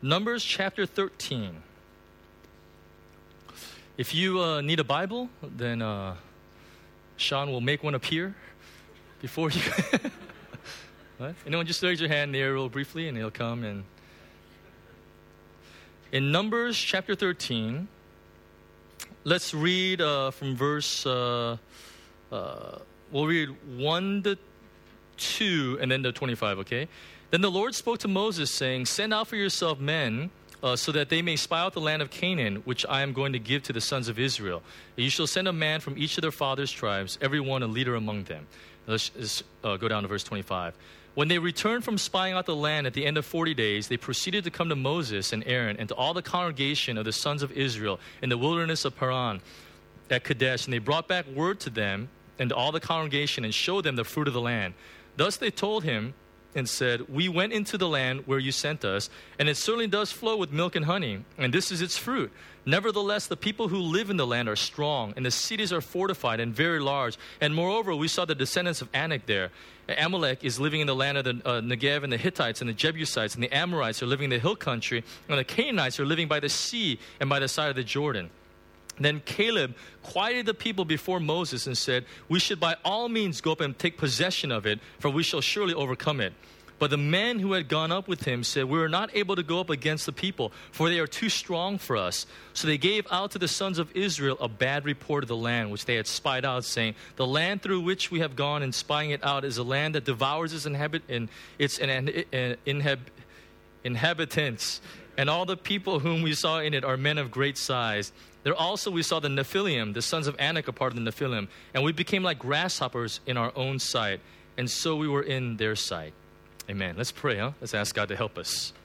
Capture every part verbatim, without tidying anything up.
Numbers chapter thirteen. If you uh, need a Bible, then uh, Sean will make one appear before you. Right? Anyone, just raise your hand there real briefly, and he'll come. And in Numbers chapter thirteen, let's read uh, from verse. Uh, uh, we'll read one to two, and then to twenty-five. Okay. Then the Lord spoke to Moses, saying, "Send out for yourself men, uh, so that they may spy out the land of Canaan, which I am going to give to the sons of Israel. You shall send a man from each of their fathers' tribes, every one a leader among them." Let's, let's uh, go down to verse twenty-five. When they returned from spying out the land at the end of forty days, they proceeded to come to Moses and Aaron and to all the congregation of the sons of Israel in the wilderness of Paran at Kadesh. And they brought back word to them and to all the congregation and showed them the fruit of the land. Thus they told him and said, "We went into the land where you sent us, and it certainly does flow with milk and honey, and this is its fruit. Nevertheless, the people who live in the land are strong, and the cities are fortified and very large. And moreover, we saw the descendants of Anak there. Amalek is living in the land of the uh, Negev, and the Hittites and the Jebusites and the Amorites are living in the hill country, and the Canaanites are living by the sea and by the side of the Jordan." Then Caleb quieted the people before Moses and said, "We should by all means go up and take possession of it, for we shall surely overcome it." But the men who had gone up with him said, "We are not able to go up against the people, for they are too strong for us." So they gave out to the sons of Israel a bad report of the land which they had spied out, saying, "The land through which we have gone and spying it out is a land that devours its, inhabit- in, its in, in, inhab- inhabitants, and all the people whom we saw in it are men of great size. There also we saw the Nephilim, the sons of Anak, a part of the Nephilim, and we became like grasshoppers in our own sight, and so we were in their sight." Amen. Let's pray, huh? Let's ask God to help us.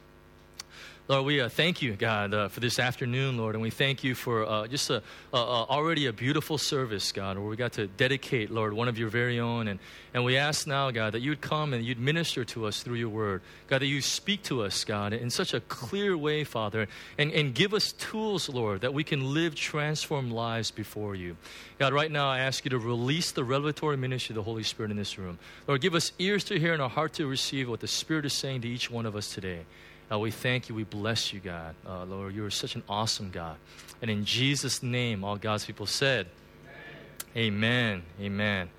Lord, we uh, thank you, God, uh, for this afternoon, Lord, and we thank you for uh, just a, a, a already a beautiful service, God, where we got to dedicate, Lord, one of your very own, and, and we ask now, God, that you'd come and you'd minister to us through your word. God, that you speak to us, God, in such a clear way, Father, and, and give us tools, Lord, that we can live transformed lives before you. God, right now I ask you to release the revelatory ministry of the Holy Spirit in this room. Lord, give us ears to hear and a heart to receive what the Spirit is saying to each one of us today. Uh, we thank you. We bless you, God. Uh, Lord, you are such an awesome God. And in Jesus' name, all God's people said, Amen. Amen. Amen.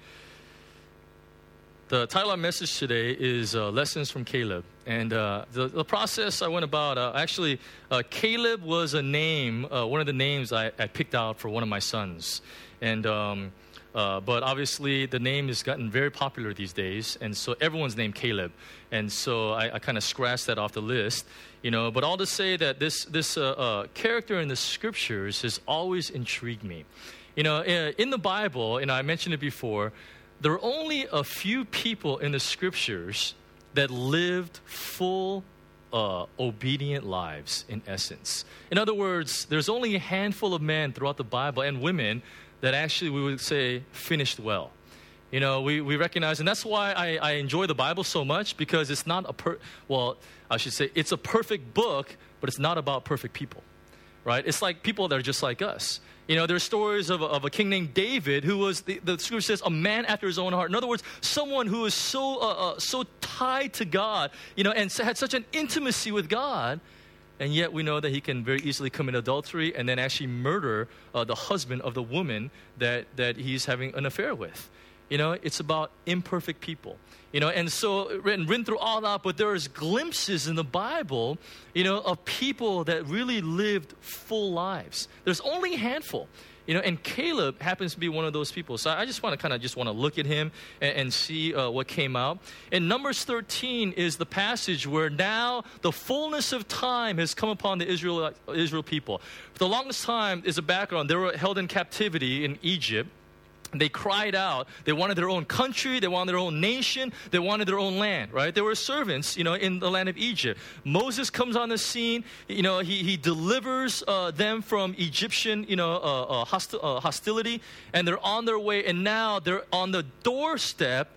The title of our message today is uh, Lessons from Caleb. And uh, the, the process I went about, uh, actually, uh, Caleb was a name, uh, one of the names I, I picked out for one of my sons. And um, uh, but obviously, the name has gotten very popular these days, and so everyone's named Caleb. And so I, I kind of scratched that off the list, you know. But all to say that this this uh, uh, character in the scriptures has always intrigued me. You know, in, in the Bible, and I mentioned it before, there are only a few people in the scriptures that lived full, uh, obedient lives, in essence. In other words, there's only a handful of men throughout the Bible and women that actually we would say finished well. You know, we, we recognize, and that's why I, I enjoy the Bible so much, because it's not a, per, well, I should say, it's a perfect book, but it's not about perfect people, right? It's like people that are just like us. You know, there's stories of a, of a king named David who was, the, the scripture says, a man after his own heart. In other words, someone who is so uh, uh, so tied to God, you know, and had such an intimacy with God, and yet we know that he can very easily commit adultery and then actually murder uh, the husband of the woman that, that he's having an affair with. You know, it's about imperfect people. You know, and so written, written through all that, but there's glimpses in the Bible, you know, of people that really lived full lives. There's only a handful. You know, and Caleb happens to be one of those people. So I just want to kind of just want to look at him and, and see uh, what came out. And Numbers thirteen is the passage where now the fullness of time has come upon the Israel, Israel people. For the longest time is a background. They were held in captivity in Egypt. They cried out. They wanted their own country. They wanted their own nation. They wanted their own land, right? They were servants, you know, in the land of Egypt. Moses comes on the scene. You know, he, he delivers uh, them from Egyptian, you know, uh, uh, hostil, uh, hostility. And they're on their way. And now they're on the doorstep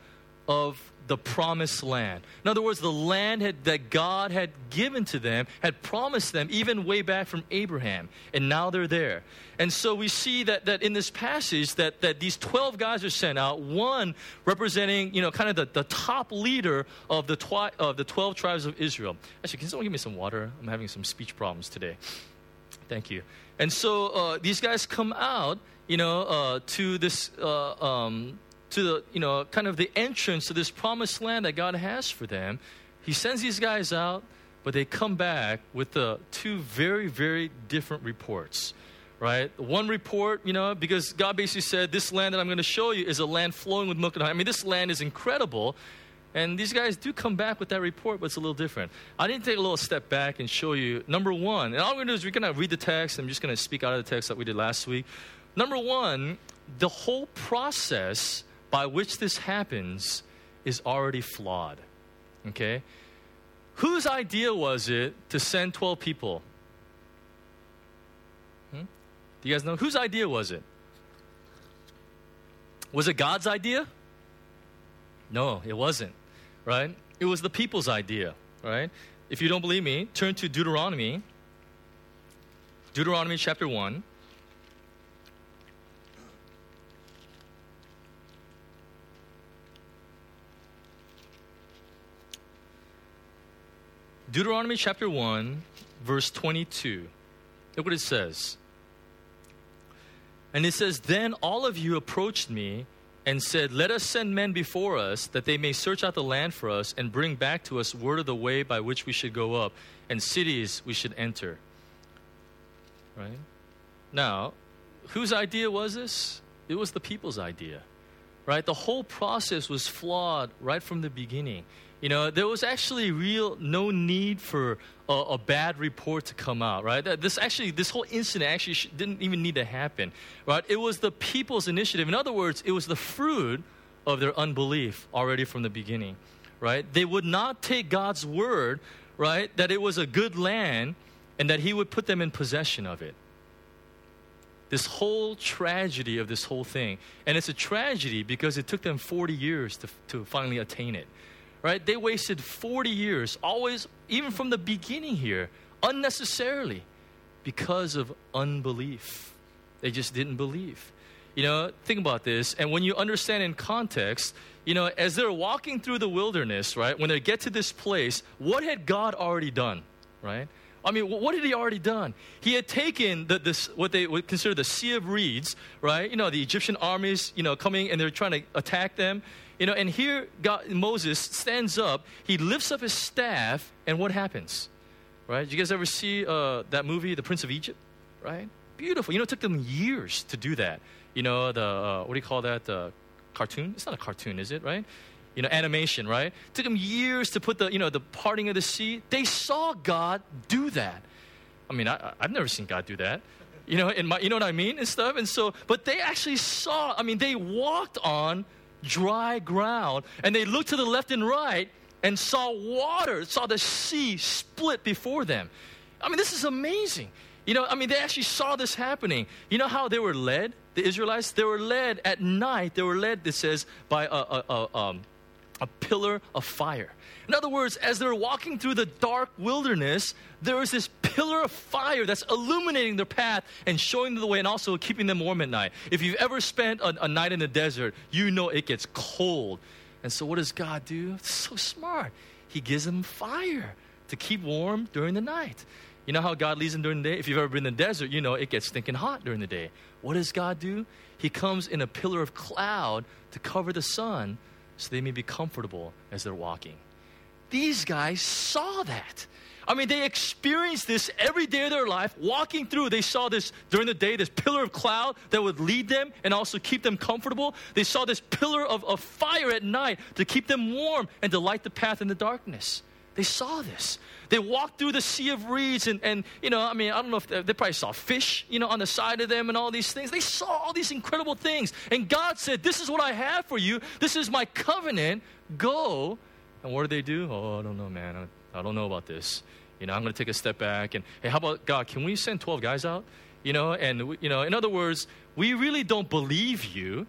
of the promised land. In other words, the land had, that God had given to them, had promised them even way back from Abraham. And now they're there. And so we see that, that in this passage that, that these twelve guys are sent out, one representing, you know, kind of the, the top leader of the, twi- of the twelve tribes of Israel. Actually, can someone give me some water? I'm having some speech problems today. Thank you. And so uh, these guys come out, you know, uh, to this... Uh, um, to the, you know, kind of the entrance to this promised land that God has for them. He sends these guys out, but they come back with uh, two very, very different reports, right? One report, you know, because God basically said, this land that I'm going to show you is a land flowing with milk and honey. I mean, this land is incredible. And these guys do come back with that report, but it's a little different. I need to take a little step back and show you, number one, and all we're going to do is we're going to read the text. I'm just going to speak out of the text that we did last week. Number one, the whole process by which this happens is already flawed, okay? Whose idea was it to send twelve people? Hmm? Do you guys know? Whose idea was it? Was it God's idea? No, it wasn't, right? It was the people's idea, right? If you don't believe me, turn to Deuteronomy. Deuteronomy chapter one. Deuteronomy chapter one, verse twenty-two. Look what it says. And it says, then all of you approached me and said, let us send men before us, that they may search out the land for us and bring back to us word of the way by which we should go up, and cities we should enter. Right? Now, whose idea was this? It was the people's idea. Right? The whole process was flawed right from the beginning. You know, there was actually real no need for a, a bad report to come out, right? This actually, this whole incident actually sh- didn't even need to happen, right? It was the people's initiative. In other words, it was the fruit of their unbelief already from the beginning, right? They would not take God's word, right, that it was a good land and that he would put them in possession of it. This whole tragedy of this whole thing. And it's a tragedy because it took them forty years to, to finally attain it. Right? They wasted forty years, always, even from the beginning here, unnecessarily, because of unbelief. They just didn't believe. You know, think about this. And when you understand in context, you know, as they're walking through the wilderness, right, when they get to this place, what had God already done, right? I mean, what had he already done? He had taken the, this, what they would consider the Sea of Reeds, right? You know, the Egyptian armies, you know, coming and they're trying to attack them. You know, and here God, Moses stands up, he lifts up his staff, and what happens? Right? Did you guys ever see uh, that movie, The Prince of Egypt? Right? Beautiful. You know, it took them years to do that. You know, the, uh, what do you call that? The cartoon? It's not a cartoon, is it? Right? You know, animation, right? It took them years to put the, you know, the parting of the sea. They saw God do that. I mean, I, I've never seen God do that. You know, in my, you know what I mean? And stuff. And so, but they actually saw, I mean, they walked on dry ground, and they looked to the left and right and saw water, saw the sea split before them. I mean, this is amazing. You know, I mean, they actually saw this happening. You know how they were led, the Israelites? They were led at night, they were led, it says, by a, a, a, um, a pillar of fire. In other words, as they were walking through the dark wilderness, there was this pillar of fire that's illuminating their path and showing them the way and also keeping them warm at night. If you've ever spent a, a night in the desert, you know it gets cold. And so what does God do? It's so smart. He gives them fire to keep warm during the night. You know how God leads them during the day? If you've ever been in the desert, you know it gets stinking hot during the day. What does God do? He comes in a pillar of cloud to cover the sun so they may be comfortable as they're walking. These guys saw that. I mean, they experienced this every day of their life, walking through. They saw this during the day, this pillar of cloud that would lead them and also keep them comfortable. They saw this pillar of, of fire at night to keep them warm and to light the path in the darkness. They saw this. They walked through the Sea of Reeds and, and you know, I mean, I don't know if they, they probably saw fish, you know, on the side of them and all these things. They saw all these incredible things. And God said, this is what I have for you. This is my covenant. Go. And what do they do? Oh, I don't know, man. I, I don't know about this. You know, I'm going to take a step back. And, hey, how about, God, can we send twelve guys out? You know, and, you know, in other words, we really don't believe you.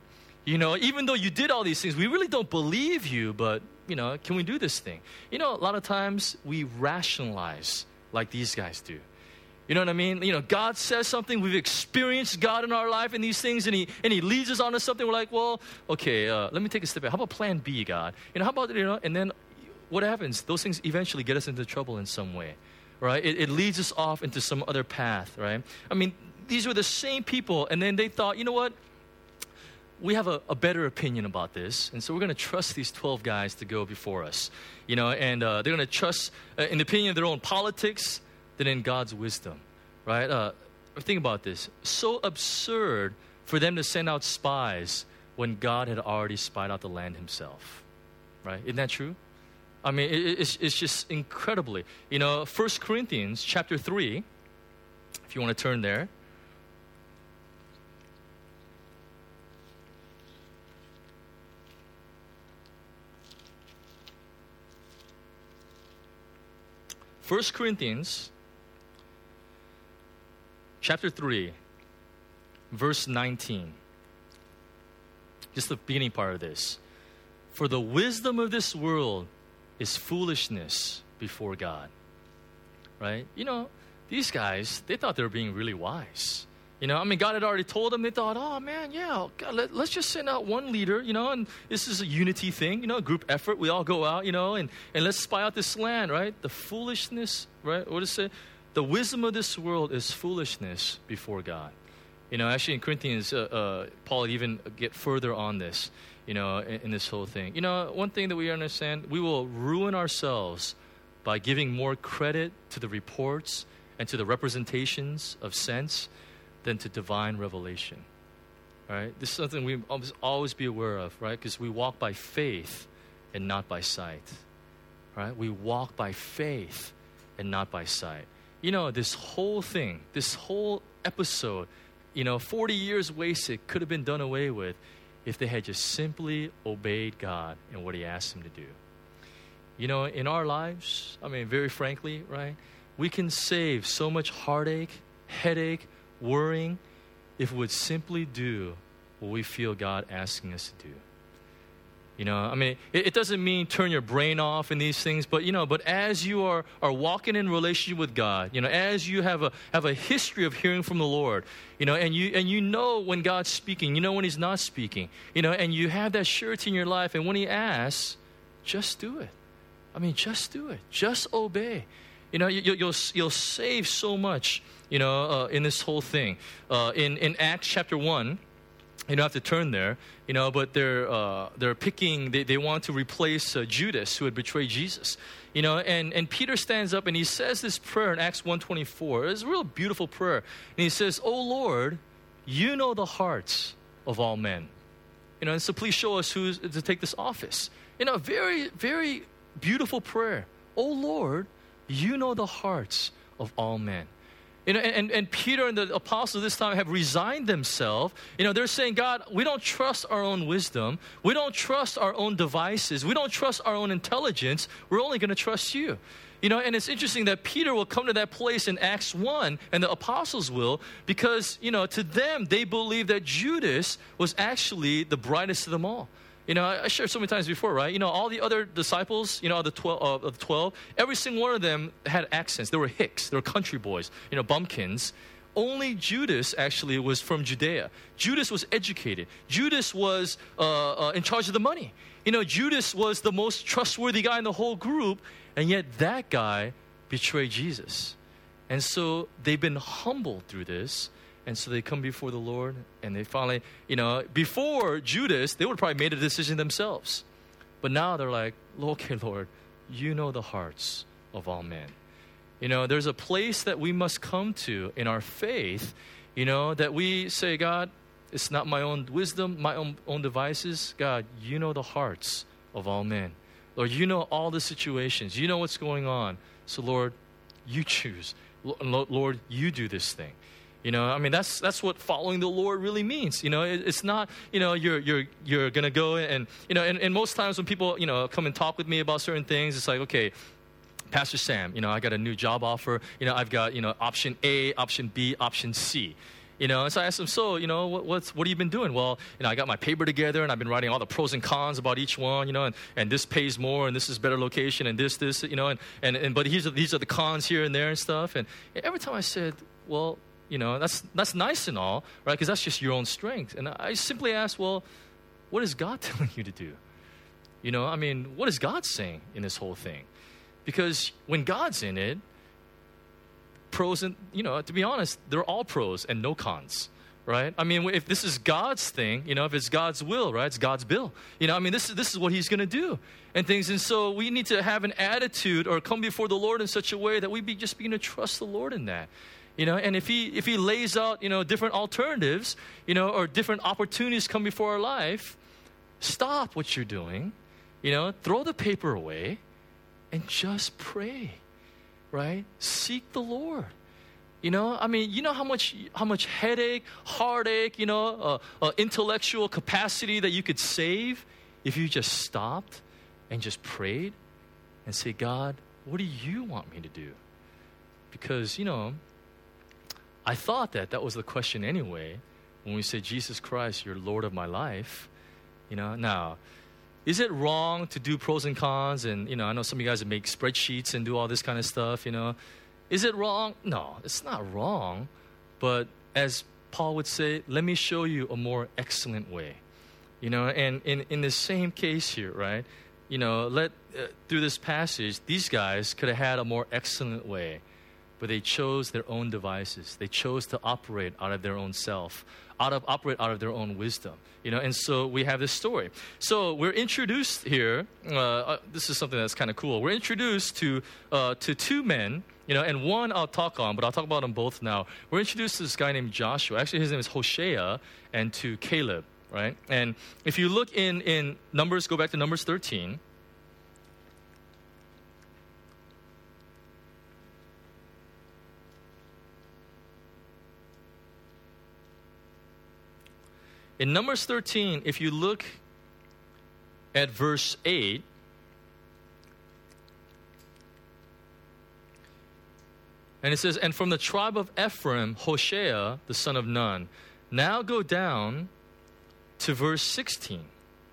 You know, even though you did all these things, we really don't believe you, but, you know, can we do this thing? You know, a lot of times we rationalize like these guys do. You know what I mean? You know, God says something, we've experienced God in our life and these things, and He and He leads us on to something. We're like, well, okay, uh, let me take a step back. How about plan B, God? You know, how about, you know, and then what happens? Those things eventually get us into trouble in some way, right? It, it leads us off into some other path, right? I mean, these were the same people, and then they thought, you know what? We have a, a better opinion about this, and so we're going to trust these twelve guys to go before us, you know, and uh, they're going to trust uh, in the opinion of their own politics than in God's wisdom, right? Uh, think about this. So absurd for them to send out spies when God had already spied out the land Himself, right? Isn't that true? I mean, it, it's, it's just incredibly. You know, First Corinthians chapter three, if you want to turn there. First Corinthians chapter three, verse nineteen. Just the beginning part of this. For the wisdom of this world is foolishness before God. Right? You know, these guys, they thought they were being really wise. You know, I mean, God had already told them. They thought, oh, man, yeah, God, let, let's just send out one leader, you know, and this is a unity thing, you know, a group effort. We all go out, you know, and, and let's spy out this land, right? The foolishness, right? What does it say? The wisdom of this world is foolishness before God. You know, actually in Corinthians, uh, uh, Paul would even get further on this, you know, in, in this whole thing. You know, one thing that we understand, we will ruin ourselves by giving more credit to the reports and to the representations of sense than to divine revelation, right? This is something we must always be aware of, right? Because we walk by faith and not by sight, right? We walk by faith and not by sight. You know, this whole thing, this whole episode, you know, forty years wasted could have been done away with if they had just simply obeyed God and what He asked them to do. You know, in our lives, I mean, very frankly, right? We can save so much heartache, headache, worrying if we would simply do what we feel God asking us to do. You know, I mean, it, it doesn't mean turn your brain off in these things, but, you know, but as you are, are walking in relationship with God, you know, as you have a have a history of hearing from the Lord, you know, and you and you know when God's speaking, you know when He's not speaking, you know, and you have that surety in your life, and when He asks, just do it. I mean, just do it. Just obey. You know, you, you'll you'll save so much, you know, uh, in this whole thing. Uh, in in Acts chapter one, you don't have to turn there, you know, but they're uh, they're picking. They, they want to replace uh, Judas, who had betrayed Jesus, you know. And, and Peter stands up and he says this prayer in Acts one twenty-four. It's a real beautiful prayer, and he says, "Oh Lord, You know the hearts of all men, you know, and so please show us who's to take this office." You know, very very beautiful prayer. Oh Lord, You know the hearts of all men. You know, and, and Peter and the apostles this time have resigned themselves. You know, they're saying, God, we don't trust our own wisdom. We don't trust our own devices. We don't trust our own intelligence. We're only going to trust You. You know, and it's interesting that Peter will come to that place in Acts one, and the apostles will, because, you know, to them, they believe that Judas was actually the brightest of them all. You know, I shared so many times before, right? You know, all the other disciples, you know, the twelve, uh, of the twelve, every single one of them had accents. They were hicks. They were country boys, you know, bumpkins. Only Judas actually was from Judea. Judas was educated. Judas was uh, uh, in charge of the money. You know, Judas was the most trustworthy guy in the whole group, and yet that guy betrayed Jesus. And so they've been humbled through this. And so they come before the Lord, and they finally, you know, before Judas, they would have probably made a decision themselves. But now they're like, okay, Lord, You know the hearts of all men. You know, there's a place that we must come to in our faith, you know, that we say, God, it's not my own wisdom, my own, own devices. God, You know the hearts of all men. Lord, You know all the situations. You know what's going on. So, Lord, You choose. Lord, You do this thing. You know, I mean, that's that's what following the Lord really means. You know, it, it's not, you know, you're you're you're gonna go and, you know, and, and most times when people, you know, come and talk with me about certain things, it's like, okay, Pastor Sam, you know, I got a new job offer. You know, I've got, you know, option A, option B, option C. You know, and so I asked him, so, you know, what, what's, what have you been doing? Well, you know, I got my paper together and I've been writing all the pros and cons about each one, you know, and, and this pays more and this is better location and this, this, you know, and, and, and but these are, these are the cons here and there and stuff. And every time I said, well, you know, that's, that's nice and all, right? Because that's just your own strength. And I simply asked, well, what is God telling you to do? You know, I mean, what is God saying in this whole thing? Because when God's in it, pros and, you know, to be honest, they're all pros and no cons, right? I mean, if this is God's thing, you know, if it's God's will, right, it's God's bill. You know, I mean, this is, this is what he's going to do and things. And so we need to have an attitude or come before the Lord in such a way that we be just begin to trust the Lord in that. You know, and if he, if he lays out, you know, different alternatives, you know, or different opportunities come before our life, stop what you're doing, you know, throw the paper away and just pray. Right? Seek the Lord. You know, I mean, you know how much how much headache, heartache, you know, uh, uh, intellectual capacity that you could save if you just stopped and just prayed and say, God, what do you want me to do? Because, you know, I thought that that was the question anyway when we say, Jesus Christ, you're Lord of my life. You know, now, is it wrong to do pros and cons? And, you know, I know some of you guys that make spreadsheets and do all this kind of stuff, you know. Is it wrong? No, it's not wrong. But as Paul would say, let me show you a more excellent way. You know, and in, in the same case here, right, you know, let uh, through this passage, these guys could have had a more excellent way. But they chose their own devices. They chose to operate out of their own self, out of operate out of their own wisdom. You know, and so we have this story. So we're introduced here. Uh, uh, this is something that's kind of cool. We're introduced to uh, to two men. You know, and one I'll talk on, but I'll talk about them both now. We're introduced to this guy named Joshua. Actually, his name is Hoshea, and to Caleb. Right, and if you look in in Numbers, go back to Numbers thirteen. In Numbers thirteen, if you look at verse eight, and it says, and from the tribe of Ephraim, Hoshea, the son of Nun. Now go down to verse sixteen.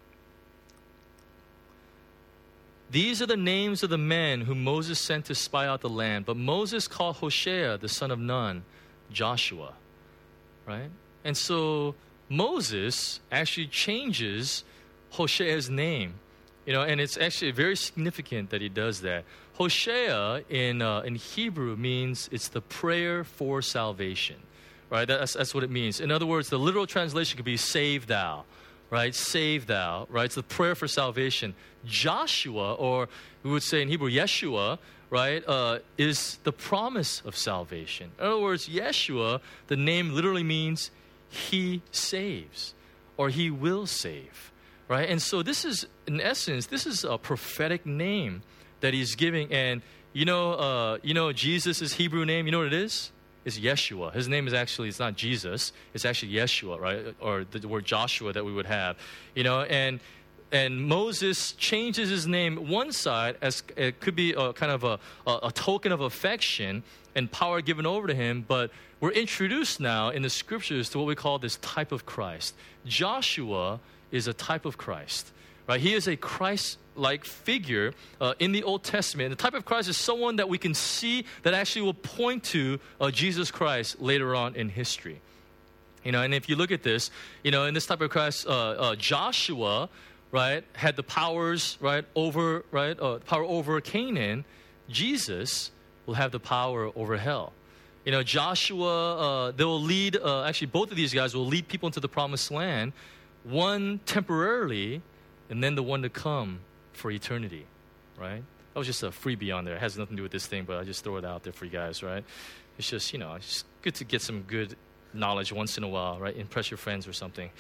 These are the names of the men whom Moses sent to spy out the land. But Moses called Hoshea, the son of Nun, Joshua. Right? And so Moses actually changes Hoshea's name, you know, and it's actually very significant that he does that. Hoshea in uh, in Hebrew means it's the prayer for salvation, right? That's that's what it means. In other words, the literal translation could be "save thou," right? Save thou, right? It's the prayer for salvation. Joshua, or we would say in Hebrew, Yeshua, right, uh, is the promise of salvation. In other words, Yeshua, the name literally means he saves, or he will save, right? And so this is, in essence, this is a prophetic name that he's giving. And you know, uh, you know Jesus' Hebrew name, you know what it is? It's Yeshua. His name is actually, it's not Jesus, it's actually Yeshua, right? Or the word Joshua that we would have, you know, and And Moses changes his name one side as it could be a kind of a, a, a token of affection and power given over to him. But we're introduced now in the scriptures to what we call this type of Christ. Joshua is a type of Christ, right? He is a Christ-like figure uh, in the Old Testament. The type of Christ is someone that we can see that actually will point to uh, Jesus Christ later on in history. You know, and if you look at this, you know, in this type of Christ, uh, uh, Joshua, right, had the powers, right, over, right, uh, power over Canaan. Jesus will have the power over hell. You know, Joshua, uh, they will lead, uh, actually both of these guys will lead people into the promised land, one temporarily, and then the one to come for eternity, right? That was just a freebie on there. It has nothing to do with this thing, but I just throw it out there for you guys, right? It's just, you know, it's just good to get some good knowledge once in a while, right? Impress your friends or something.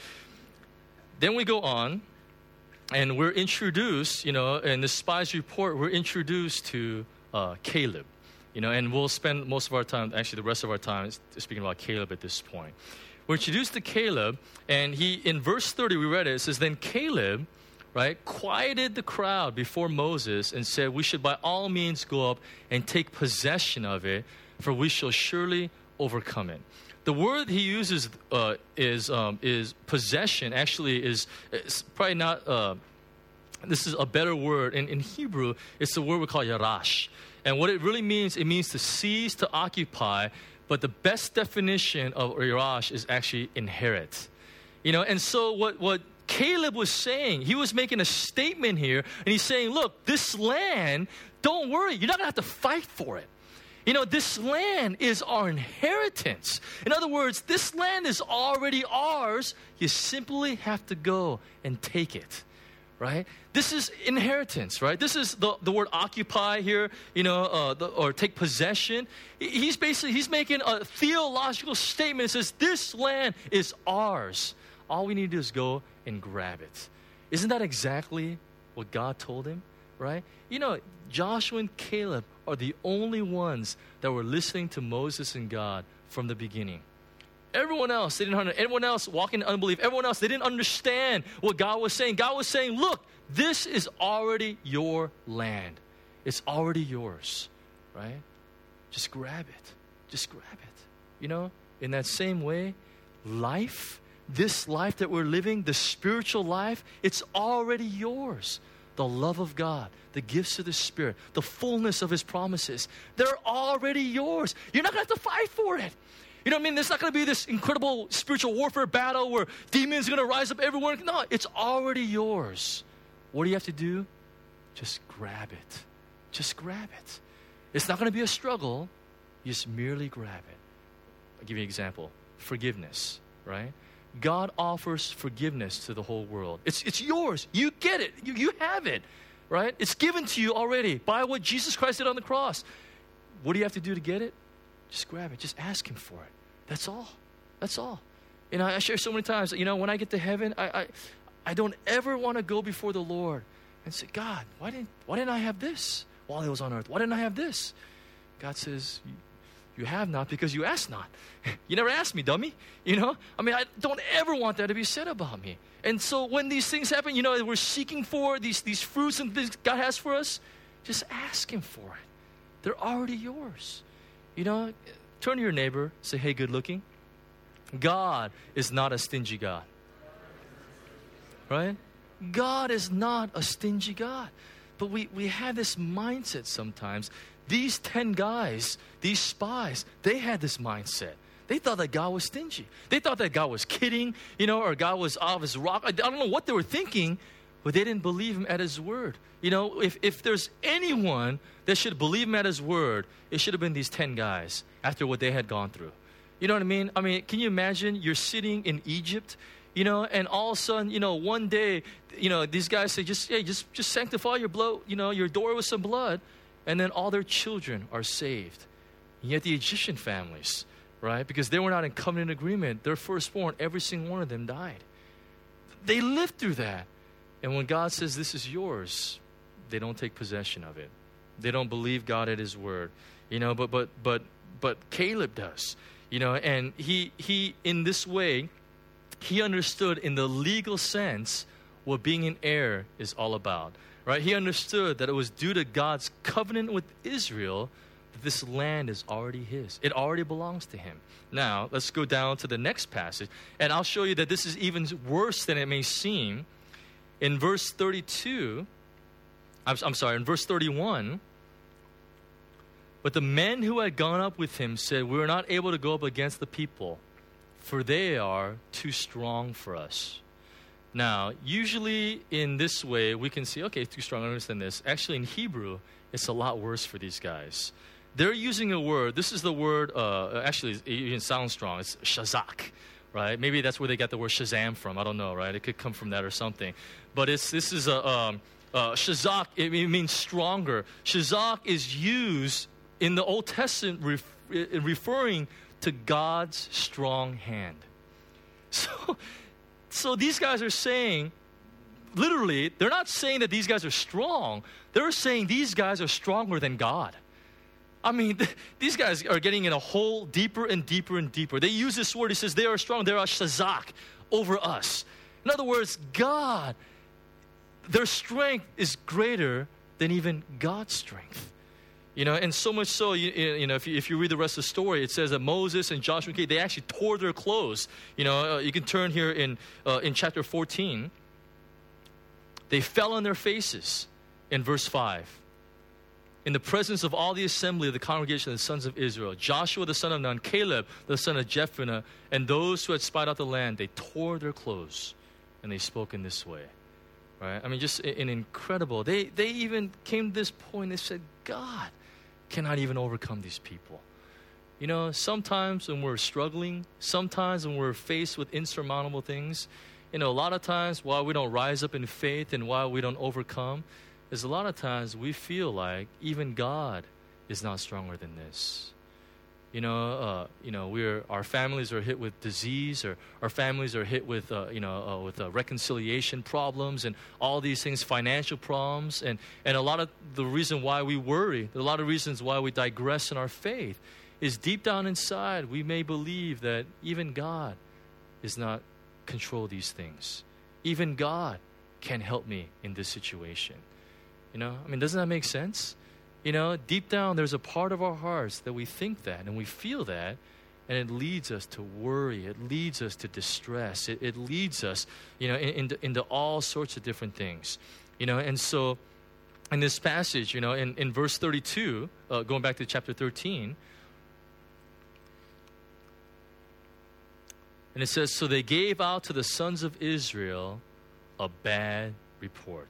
Then we go on. And we're introduced, you know, in the spies report, we're introduced to uh, Caleb, you know, and we'll spend most of our time, actually the rest of our time, speaking about Caleb at this point. We're introduced to Caleb, and he, in verse thirty, we read it, it says, then Caleb, right, quieted the crowd before Moses and said, we should by all means go up and take possession of it, for we shall surely overcome it. the word he uses uh, is um, is possession. Actually, is it's probably not. Uh, this is a better word in, in Hebrew. It's the word we call yarash, and what it really means, it means to seize, to occupy. But the best definition of yarash is actually inherit. You know, and so what what Caleb was saying, he was making a statement here, and he's saying, look, this land, don't worry, you're not going to have to fight for it. You know, this land is our inheritance. In other words, this land is already ours. You simply have to go and take it, right? This is inheritance, right? This is the, the word occupy here, you know, uh, the, or take possession. He's basically, he's making a theological statement. It says, this land is ours. All we need to do is go and grab it. Isn't that exactly what God told him, right? You know, Joshua and Caleb are the only ones that were listening to Moses and God from the beginning. Everyone else, they didn't understand. Everyone else walking in unbelief. Everyone else, they didn't understand what God was saying. God was saying, look, this is already your land. It's already yours, right? Just grab it. Just grab it. You know, in that same way, life, this life that we're living, the spiritual life, it's already yours. The love of God, the gifts of the Spirit, the fullness of His promises, they're already yours. You're not going to have to fight for it. You know what I mean? There's not going to be this incredible spiritual warfare battle where demons are going to rise up everywhere. No, it's already yours. What do you have to do? Just grab it. Just grab it. It's not going to be a struggle. You just merely grab it. I'll give you an example. Forgiveness, right? God offers forgiveness to the whole world. It's it's yours. You get it. You, you have it, right? It's given to you already by what Jesus Christ did on the cross. What do you have to do to get it? Just grab it. Just ask Him for it. That's all. That's all. You know, I share so many times, you know, when I get to heaven, I I, I don't ever want to go before the Lord and say, God, why didn't, why didn't I have this while I was on earth? Why didn't I have this? God says, you have not because you asked not. You never asked me, dummy. You know? I mean, I don't ever want that to be said about me. And so when these things happen, you know, we're seeking for these, these fruits and things God has for us, just ask Him for it. They're already yours. You know, turn to your neighbor, say, hey, good looking. God is not a stingy God. Right? God is not a stingy God. But we, we have this mindset sometimes. These ten guys, these spies, they had this mindset. They thought that God was stingy. They thought that God was kidding, you know, or God was off His rock. I don't know what they were thinking, but they didn't believe Him at His word. You know, if, if there's anyone that should believe Him at His word, it should have been these ten guys after what they had gone through. You know what I mean? I mean, can you imagine you're sitting in Egypt, you know, and all of a sudden, you know, one day, you know, these guys say, just, hey, just, just sanctify your blood, you know, your door with some blood. And then all their children are saved. And yet the Egyptian families, right? Because they were not in covenant agreement. Their firstborn, every single one of them died. They lived through that. And when God says this is yours, they don't take possession of it. They don't believe God at His word. You know, but but but but Caleb does. You know, and he he in this way, he understood in the legal sense what being an heir is all about. Right? He understood that it was due to God's covenant with Israel that this land is already His. It already belongs to Him. Now, let's go down to the next passage. And I'll show you that this is even worse than it may seem. In verse thirty-two, I'm, I'm sorry, in verse thirty-one, but the men who had gone up with him said, we are not able to go up against the people, for they are too strong for us. Now, usually in this way, we can see, okay, too strong, I understand this. Actually, in Hebrew, it's a lot worse for these guys. They're using a word, this is the word, uh, actually, it even sounds strong, it's shazak, right? Maybe that's where they got the word Shazam from, I don't know, right? It could come from that or something. But it's this is a, um, uh, shazak, it, it means stronger. Shazak is used in the Old Testament ref- referring to God's strong hand. So... So these guys are saying, literally, they're not saying that these guys are strong. They're saying these guys are stronger than God. I mean, th- these guys are getting in a hole deeper and deeper and deeper. They use this word. He says they are strong. They are shazak over us. In other words, God, their strength is greater than even God's strength. You know, and so much so, you, you know, if you, if you read the rest of the story, it says that Moses and Joshua, they actually tore their clothes. You know, uh, you can turn here in uh, in chapter fourteen. They fell on their faces in verse five. In the presence of all the assembly of the congregation of the sons of Israel, Joshua the son of Nun, Caleb the son of Jephunneh, and those who had spied out the land, they tore their clothes and they spoke in this way. Right? I mean, just an incredible. They they even came to this point. They said, God cannot even overcome these people. You know, sometimes when we're struggling, sometimes when we're faced with insurmountable things, you know, a lot of times why we don't rise up in faith and why we don't overcome is a lot of times we feel like even God is not stronger than this. You know, uh, you know, we're our families are hit with disease, or our families are hit with, uh, you know, uh, with uh, reconciliation problems and all these things, financial problems, and and a lot of the reason why we worry, a lot of reasons why we digress in our faith, is deep down inside we may believe that even God is not control these things. Even God can help me in this situation. You know, I mean, doesn't that make sense? You know, deep down, there's a part of our hearts that we think that and we feel that, and it leads us to worry. It leads us to distress. It, it leads us, you know, in, into, into all sorts of different things. You know, and so in this passage, you know, in, in verse thirty-two, uh, going back to chapter thirteen, and it says, so they gave out to the sons of Israel a bad report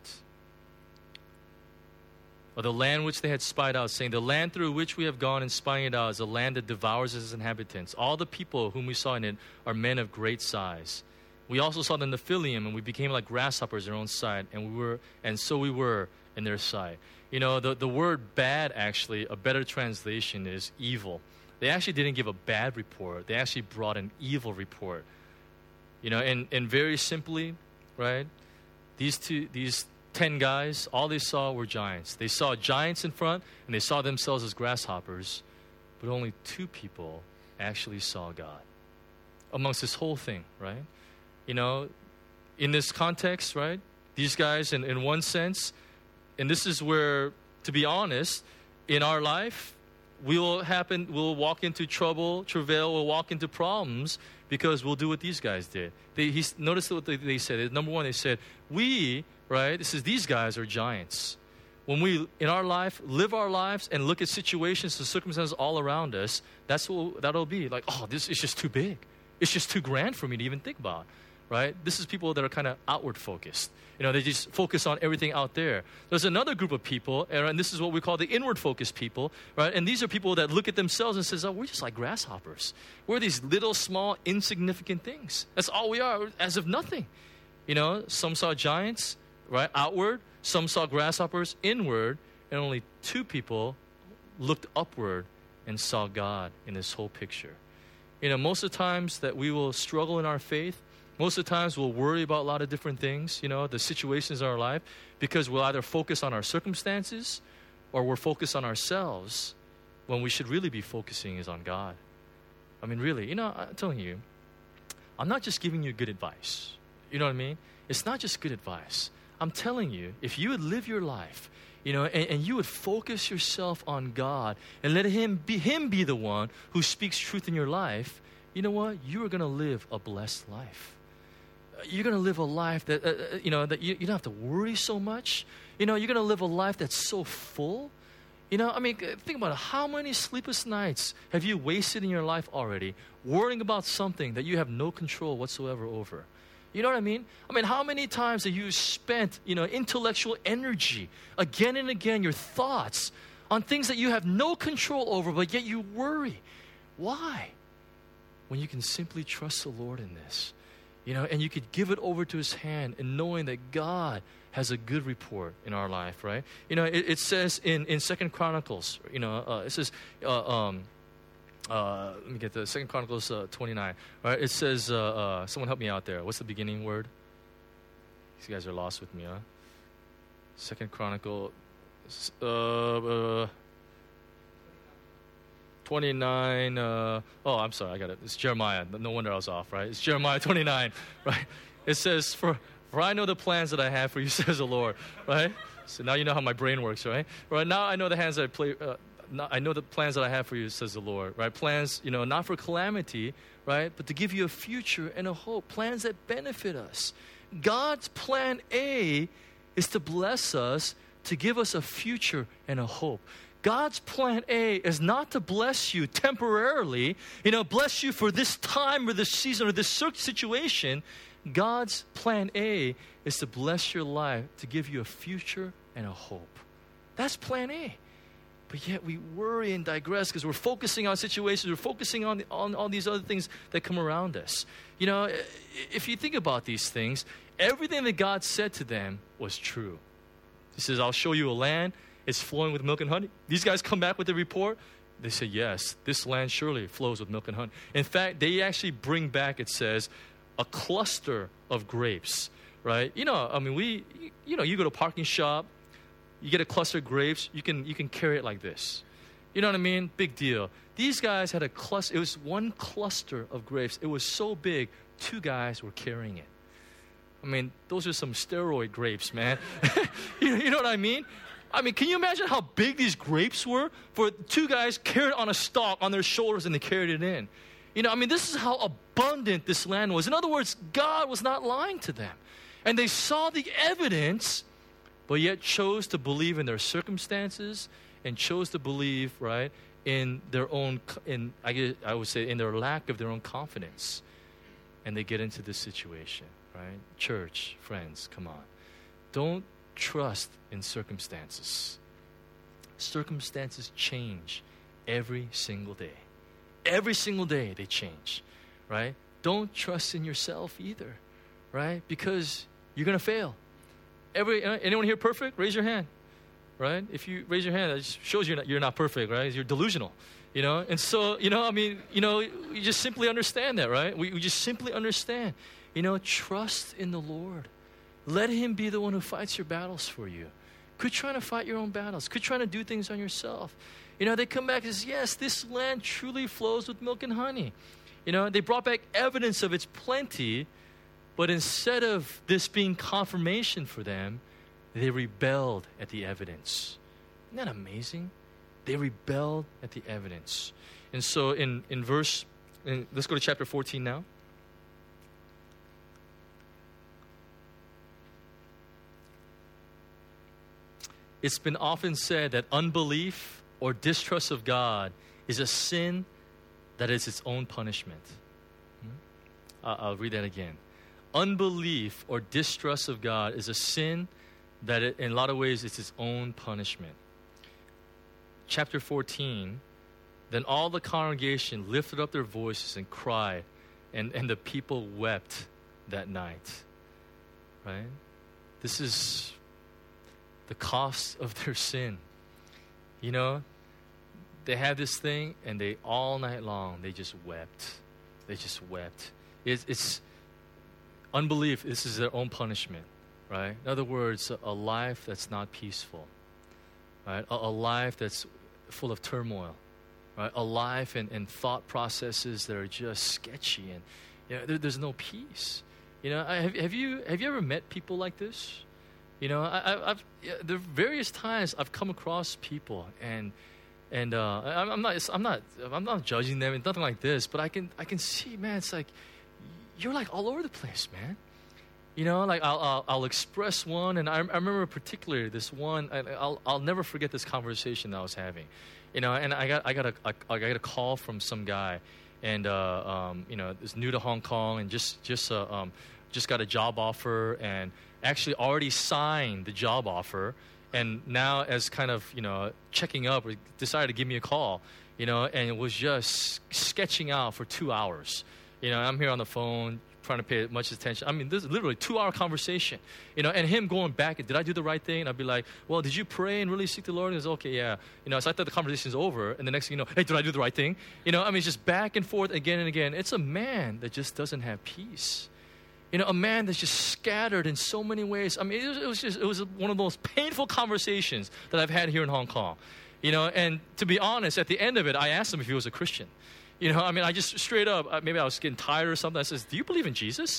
of the land which they had spied out, saying, the land through which we have gone and spying it out is a land that devours its inhabitants. All the people whom we saw in it are men of great size. We also saw the Nephilim, and we became like grasshoppers in our own sight, and we were, and so we were in their sight. You know, the, the word bad, actually, a better translation is evil. They actually didn't give a bad report. They actually brought an evil report. You know, and, and very simply, right, these two, these ten guys, all they saw were giants. They saw giants in front, and they saw themselves as grasshoppers, but only two people actually saw God amongst this whole thing, right? You know, in this context, right, these guys, in, in one sense, and this is where, to be honest, in our life, we will happen, we'll walk into trouble, travail, we'll walk into problems because we'll do what these guys did. They, he's, notice what they, they said. Number one, they said, we, right, this is these guys are giants. When we, in our life, live our lives and look at situations and circumstances all around us, that's what that'll be. Like, oh, this is just too big. It's just too grand for me to even think about, right? This is people that are kind of outward focused. You know, they just focus on everything out there. There's another group of people, and this is what we call the inward focused people, right? And these are people that look at themselves and says, oh, we're just like grasshoppers. We're these little, small, insignificant things. That's all we are, as of nothing. You know, some saw giants, right, outward. Some saw grasshoppers, inward. And only two people looked upward and saw God in this whole picture. You know, most of the times that we will struggle in our faith, most of the times we'll worry about a lot of different things, you know, the situations in our life, because we'll either focus on our circumstances or we're focused on ourselves when we should really be focusing is on God. I mean, really, you know, I'm telling you, I'm not just giving you good advice. You know what I mean? It's not just good advice. I'm telling you, if you would live your life, you know, and, and you would focus yourself on God and let him be, him be the one who speaks truth in your life, you know what? You are going to live a blessed life. You're going to live a life that, uh, you know, that you, you don't have to worry so much. You know, you're going to live a life that's so full. You know, I mean, think about it. How many sleepless nights have you wasted in your life already worrying about something that you have no control whatsoever over? You know what I mean? I mean, how many times have you spent, you know, intellectual energy, again and again, your thoughts on things that you have no control over, but yet you worry? Why? When you can simply trust the Lord in this. You know, and you could give it over to his hand and knowing that God has a good report in our life, right? You know, it, it says in, in Second Chronicles, you know, uh, it says, uh, um, uh, let me get the Second Chronicles uh, twenty-nine, right? It says, uh, uh, someone help me out there. What's the beginning word? These guys are lost with me, huh? Second Chronicle, uh, uh, twenty-nine, uh, oh, I'm sorry, I got it. It's Jeremiah. No wonder I was off, right? It's Jeremiah twenty-nine, right? It says, for, for I know the plans that I have for you, says the Lord, right? So now you know how my brain works, right? Right now I know the hands that I play, uh, not, I know the plans that I have for you, says the Lord, right? Plans, you know, not for calamity, right? But to give you a future and a hope. Plans that benefit us. God's plan A is to bless us, to give us a future and a hope. God's plan A is not to bless you temporarily, you know, bless you for this time or this season or this situation. God's plan A is to bless your life, to give you a future and a hope. That's plan A. But yet we worry and digress because we're focusing on situations, we're focusing on, on all these other things that come around us. You know, if you think about these things, everything that God said to them was true. He says, I'll show you a land, it's flowing with milk and honey. These guys come back with the report. They say, yes, this land surely flows with milk and honey. In fact, they actually bring back, it says, a cluster of grapes, right? You know, I mean, we, you know, you go to a parking shop, you get a cluster of grapes, you can you can carry it like this. You know what I mean? Big deal. These guys had a cluster, it was one cluster of grapes. It was so big, two guys were carrying it. I mean, those are some steroid grapes, man. you, you know what I mean? I mean, can you imagine how big these grapes were? For two guys carried on a stalk on their shoulders and they carried it in. You know, I mean, this is how abundant this land was. In other words, God was not lying to them. And they saw the evidence, but yet chose to believe in their circumstances and chose to believe, right, in their own, in I, guess, I would say, in their lack of their own confidence. And they get into this situation, right? Church, friends, come on. Don't trust in circumstances. Circumstances change every single day. Every single day they change, right? Don't trust in yourself either, right? Because you're going to fail. Every anyone here perfect? Raise your hand, right? If you raise your hand, that just shows you're not, you're not perfect, right? You're delusional, you know? And so, you know, I mean, you know, you just simply understand that, right? We, we just simply understand, you know, trust in the Lord. Let Him be the one who fights your battles for you. Quit trying to fight your own battles. Quit trying to do things on yourself. You know, they come back and say, yes, this land truly flows with milk and honey. You know, they brought back evidence of its plenty, but instead of this being confirmation for them, they rebelled at the evidence. Isn't that amazing? They rebelled at the evidence. And so in, in verse, in, let's go to chapter fourteen now. It's been often said that unbelief or distrust of God is a sin that is its own punishment. Hmm? Uh, I'll read that again. Unbelief or distrust of God is a sin that it, in a lot of ways it's its own punishment. Chapter fourteen, then all the congregation lifted up their voices and cried, and, and the people wept that night. Right? This is the cost of their sin. You know, they had this thing and they all night long, they just wept. They just wept. It's, it's unbelief. This is their own punishment, right? In other words, a, a life that's not peaceful, right? A, a life that's full of turmoil, right? A life and, and thought processes that are just sketchy and you know, there, there's no peace. You know, I, have, have you have you ever met people like this? You know, I, I, I've there are various times I've come across people, and and uh, I'm, I'm not I'm not I'm not judging them and nothing like this, but I can I can see, man, it's like you're like all over the place, man. You know, like I'll I'll, I'll express one, and I, I remember particularly this one. I, I'll I'll never forget this conversation that I was having. You know, and I got I got a I, I got a call from some guy, and uh, um, you know, is new to Hong Kong and just just uh, um, just got a job offer and actually already signed the job offer, and now as kind of, you know, checking up, decided to give me a call, you know, and it was just sketching out for two hours. You know, I'm here on the phone trying to pay much attention. I mean, this is literally a two-hour conversation, you know, and him going back, did I do the right thing? And I'd be like, well, did you pray and really seek the Lord? And he goes, okay, yeah. You know, so I thought the conversation's over, and the next thing you know, hey, did I do the right thing? You know, I mean, it's just back and forth again and again. It's a man that just doesn't have peace. You know, a man that's just scattered in so many ways. I mean, it was, it was just, it was one of the most painful conversations that I've had here in Hong Kong. You know, and to be honest, at the end of it, I asked him if he was a Christian. You know, I mean, I just straight up, maybe I was getting tired or something. I says, do you believe in Jesus?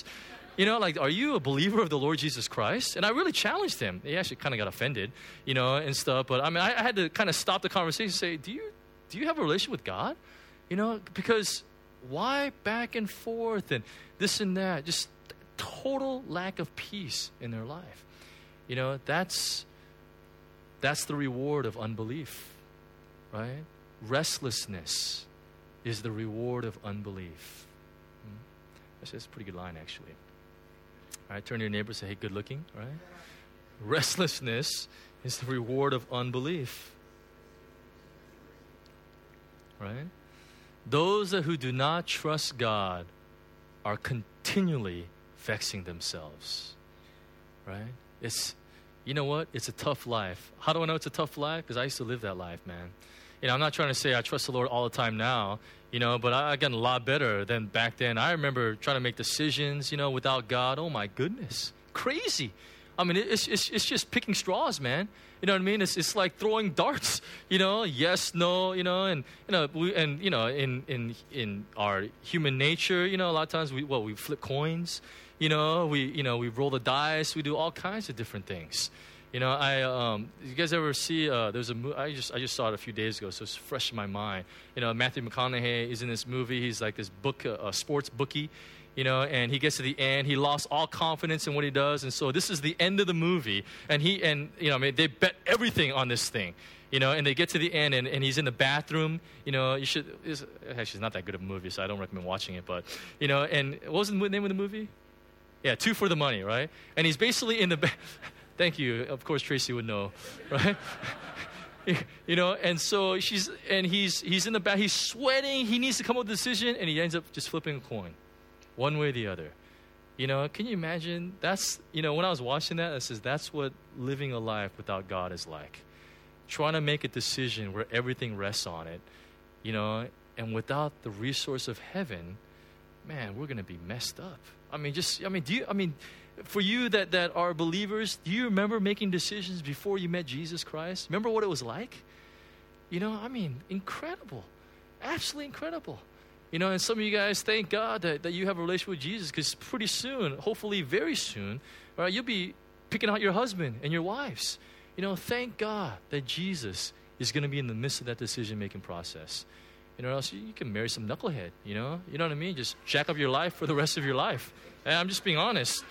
You know, like, are you a believer of the Lord Jesus Christ? And I really challenged him. He actually kind of got offended, you know, and stuff. But I mean, I, I had to kind of stop the conversation and say, do you, do you have a relationship with God? You know, because why back and forth and this and that? Just total lack of peace in their life. You know, that's, that's the reward of unbelief, right? Restlessness is the reward of unbelief. Hmm? That's, that's a pretty good line, actually. All right, turn to your neighbor and say, hey, good looking, right? Restlessness is the reward of unbelief. Right? Those who do not trust God are continually vexing themselves. Right? It's, you know what? It's a tough life. How do I know it's a tough life? Because I used to live that life, man. You know, I'm not trying to say I trust the Lord all the time now, you know, but I, I got a lot better than back then. I remember trying to make decisions, you know, without God. Oh, my goodness. Crazy. I mean, it's, it's, it's just picking straws, man. You know what I mean? It's, it's like throwing darts, you know, yes, no, you know, and, you know, we, and, you know, in, in, in our human nature, you know, a lot of times we, well, we flip coins, you know, we, you know, we roll the dice, we do all kinds of different things. You know, I, um, you guys ever see, uh, there's a movie, I just, I just saw it a few days ago, so it's fresh in my mind. You know, Matthew McConaughey is in this movie. He's like this book, uh, a sports bookie, you know, and he gets to the end. He lost all confidence in what he does. And so this is the end of the movie. And he, and, you know, I mean, they bet everything on this thing, you know, and they get to the end and, and he's in the bathroom, you know, you should, it's, actually, it's not that good of a movie, so I don't recommend watching it, but, you know, and what was the name of the movie? Yeah, Two for the Money, right? And he's basically in the bath. Thank you. Of course, Tracy would know, right? You know, and so she's, and he's, he's in the back, he's sweating, he needs to come up with a decision, and he ends up just flipping a coin, one way or the other. You know, can you imagine? That's, you know, when I was watching that, I says, that's what living a life without God is like. Trying to make a decision where everything rests on it, you know, and without the resource of heaven, man, we're going to be messed up. I mean, just, I mean, do you, I mean, for you that, that are believers, do you remember making decisions before you met Jesus Christ? Remember what it was like? You know, I mean, incredible. Absolutely incredible. You know, and some of you guys, thank God that, that you have a relationship with Jesus, because pretty soon, hopefully very soon, right, you'll be picking out your husband and your wives. You know, thank God that Jesus is going to be in the midst of that decision-making process. You know, or else you, you can marry some knucklehead, you know? You know what I mean? Just jack up your life for the rest of your life. And I'm just being honest.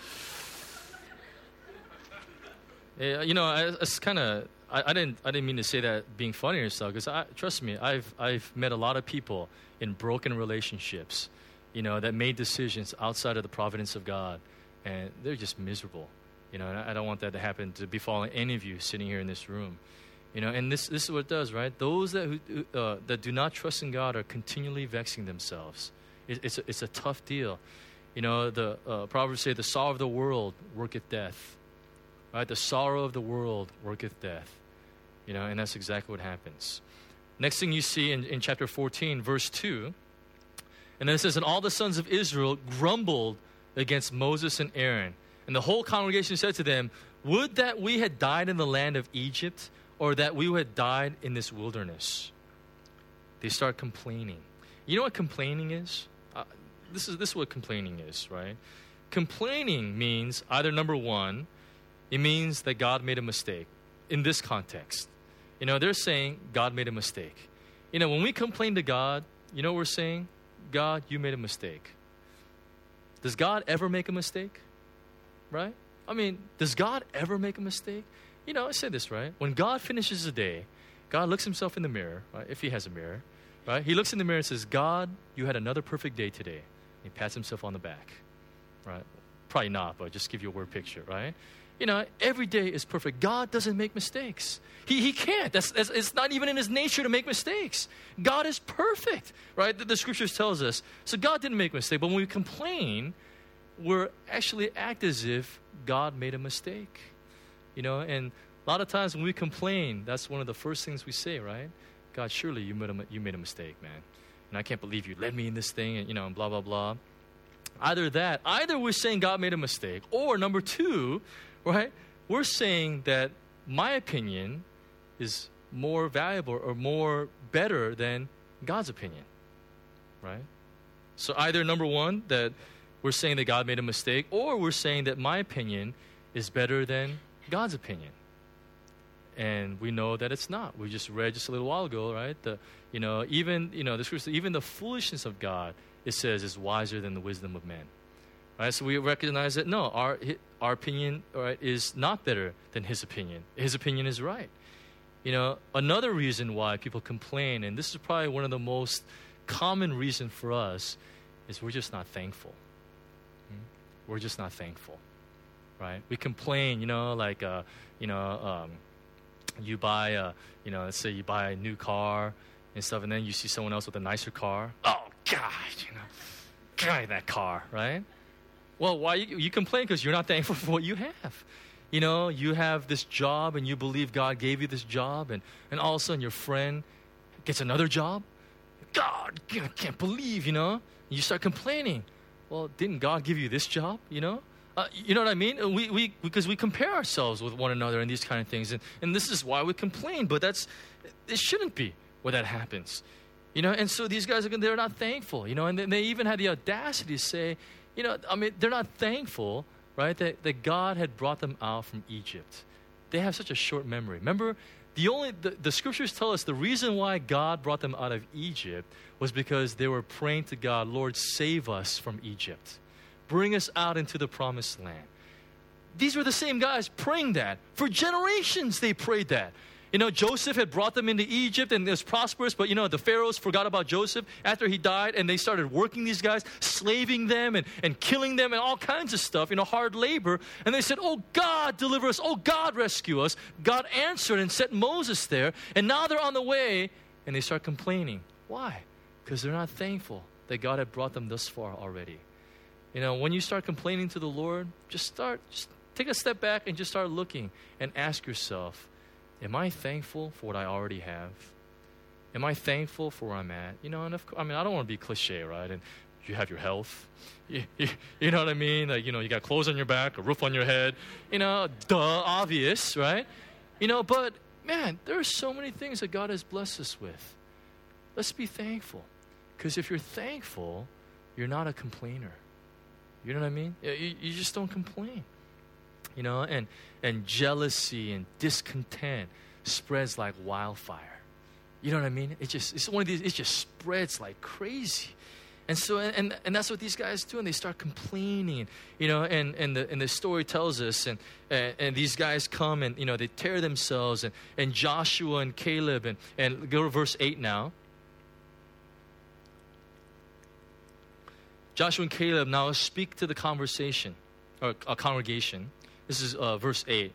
Yeah, you know, I, it's kind of, I, I didn't I didn't mean to say that being funny or stuff, because I, trust me, I've I've met a lot of people in broken relationships, you know, that made decisions outside of the providence of God, and they're just miserable, you know, and I, I don't want that to happen to befall any of you sitting here in this room, you know, and this this is what it does, right? Those that who, uh, that do not trust in God are continually vexing themselves. It, it's a, it's a tough deal, you know. The uh, Proverbs say, "The sorrow of the world worketh death." Right, the sorrow of the world worketh death. You know, and that's exactly what happens. Next thing you see in, in chapter fourteen, verse two, and then it says, and all the sons of Israel grumbled against Moses and Aaron. And the whole congregation said to them, would that we had died in the land of Egypt, or that we had died in this wilderness. They start complaining. You know what complaining is? Uh, this is this is what complaining is, right? Complaining means either, number one, it means that God made a mistake in this context. You know, they're saying God made a mistake. You know, when we complain to God, you know what we're saying? God, you made a mistake. Does God ever make a mistake? Right? I mean, does God ever make a mistake? You know, I said this, right? When God finishes a day, God looks himself in the mirror, right? If he has a mirror, right? He looks in the mirror and says, God, you had another perfect day today. He pats himself on the back, right? Probably not, but just give you a word picture, right? You know, every day is perfect. God doesn't make mistakes. He, he can't. That's, that's, it's not even in his nature to make mistakes. God is perfect, right? The, the scriptures tells us. So God didn't make a mistake. But when we complain, we're actually act as if God made a mistake. You know, and a lot of times when we complain, that's one of the first things we say, right? God, surely you made a, you made a mistake, man. And I can't believe you led me in this thing, and, you know, and blah, blah, blah. Either that, either we're saying God made a mistake, or number two, right, we're saying that my opinion is more valuable or more better than God's opinion, right? So either, number one, that we're saying that God made a mistake, or we're saying that my opinion is better than God's opinion. And we know that it's not. We just read just a little while ago, right? The, you know, even, you know, the scripture, even the foolishness of God, it says, is wiser than the wisdom of man. Right? So we recognize that, no, our, our opinion, right, is not better than his opinion. His opinion is right. You know, another reason why people complain, and this is probably one of the most common reasons for us, is we're just not thankful. We're just not thankful, right? We complain, you know, like, uh, you know, um, you buy, a, you know, let's say you buy a new car and stuff, and then you see someone else with a nicer car. Oh, God, you know, God, that car, right? Well, why you, you complain? Because you're not thankful for what you have. You know, you have this job, and you believe God gave you this job, and, and all of a sudden your friend gets another job. God, I can't believe, you know. You start complaining. Well, didn't God give you this job, you know? Uh, you know what I mean? We, we, because we compare ourselves with one another and these kind of things. And, and this is why we complain. But that's, it shouldn't be where that happens. You know, and so these guys, are they're not thankful, you know. And they even had the audacity to say, you know, I mean, they're not thankful, right, that, that God had brought them out from Egypt. They have such a short memory. Remember, the only the, the scriptures tell us the reason why God brought them out of Egypt was because they were praying to God, Lord, save us from Egypt. Bring us out into the promised land. These were the same guys praying that. For generations they prayed that. You know, Joseph had brought them into Egypt and it was prosperous, but you know, the pharaohs forgot about Joseph after he died, and they started working these guys, slaving them and, and killing them and all kinds of stuff, you know, hard labor. And they said, oh, God, deliver us. Oh, God, rescue us. God answered and sent Moses there. And now they're on the way, and they start complaining. Why? Because they're not thankful that God had brought them this far already. You know, when you start complaining to the Lord, just start, just take a step back and just start looking and ask yourself, am I thankful for what I already have? Am I thankful for where I'm at? You know, and of, I mean, I don't want to be cliche, right? And you have your health. You, you, you know what I mean? Like, you know, you got clothes on your back, a roof on your head. You know, duh, obvious, right? You know, but man, there are so many things that God has blessed us with. Let's be thankful. Because if you're thankful, you're not a complainer. You know what I mean? You, you just don't complain. You know, and and jealousy and discontent spreads like wildfire. You know what I mean? It just it's one of these. It just spreads like crazy, and so and and that's what these guys do. And they start complaining. You know, and and the and the story tells us, and and, and these guys come and you know they tear themselves, and and Joshua and Caleb and and go to verse eight now. Joshua and Caleb now speak to the conversation or a congregation. This is uh, verse eight.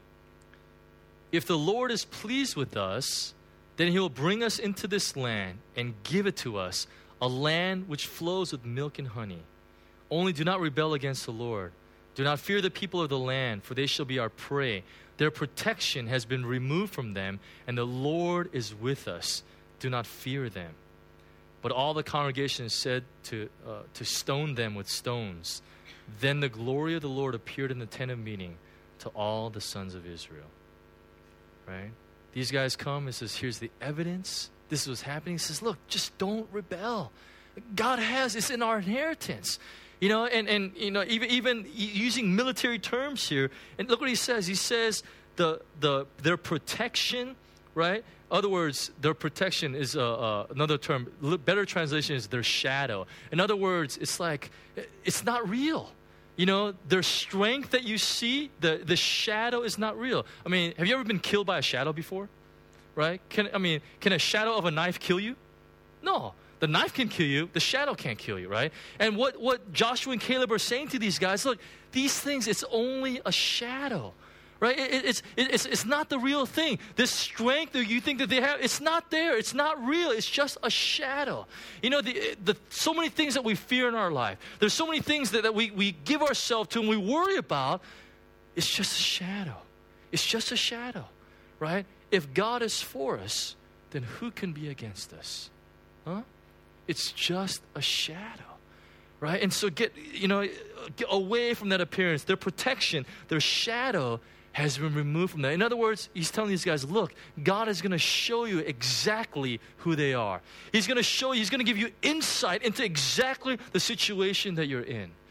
If the Lord is pleased with us, then he will bring us into this land and give it to us, a land which flows with milk and honey. Only do not rebel against the Lord. Do not fear the people of the land, for they shall be our prey. Their protection has been removed from them, and the Lord is with us. Do not fear them. But all the congregation said to, uh, to stone them with stones. Then the glory of the Lord appeared in the tent of meeting to all the sons of Israel. Right? These guys come and says, here's the evidence. This is what's happening. He says, look, just don't rebel. God has, it's in our inheritance. You know, and, and you know, even even using military terms here, and look what he says. He says the the their protection, right? In other words, their protection is uh, uh, another term. Better translation is their shadow. In other words, it's like it's not real. You know, their strength that you see, the, the shadow is not real. I mean, have you ever been killed by a shadow before? Right? Can I mean, can a shadow of a knife kill you? No. The knife can kill you. The shadow can't kill you, right? And what, what Joshua and Caleb are saying to these guys, look, these things, it's only a shadow. Right? It, it, it's, it, it's, it's not the real thing. This strength that you think that they have, it's not there. It's not real. It's just a shadow. You know, the, the, so many things that we fear in our life. There's so many things that, that we, we give ourselves to and we worry about. It's just a shadow. It's just a shadow. Right? If God is for us, then who can be against us? Huh? It's just a shadow. Right? And so get, you know, get away from that appearance. Their protection, their shadow has been removed from that. In other words, he's telling these guys, look, God is going to show you exactly who they are. He's going to show you, he's going to give you insight into exactly the situation that you're in.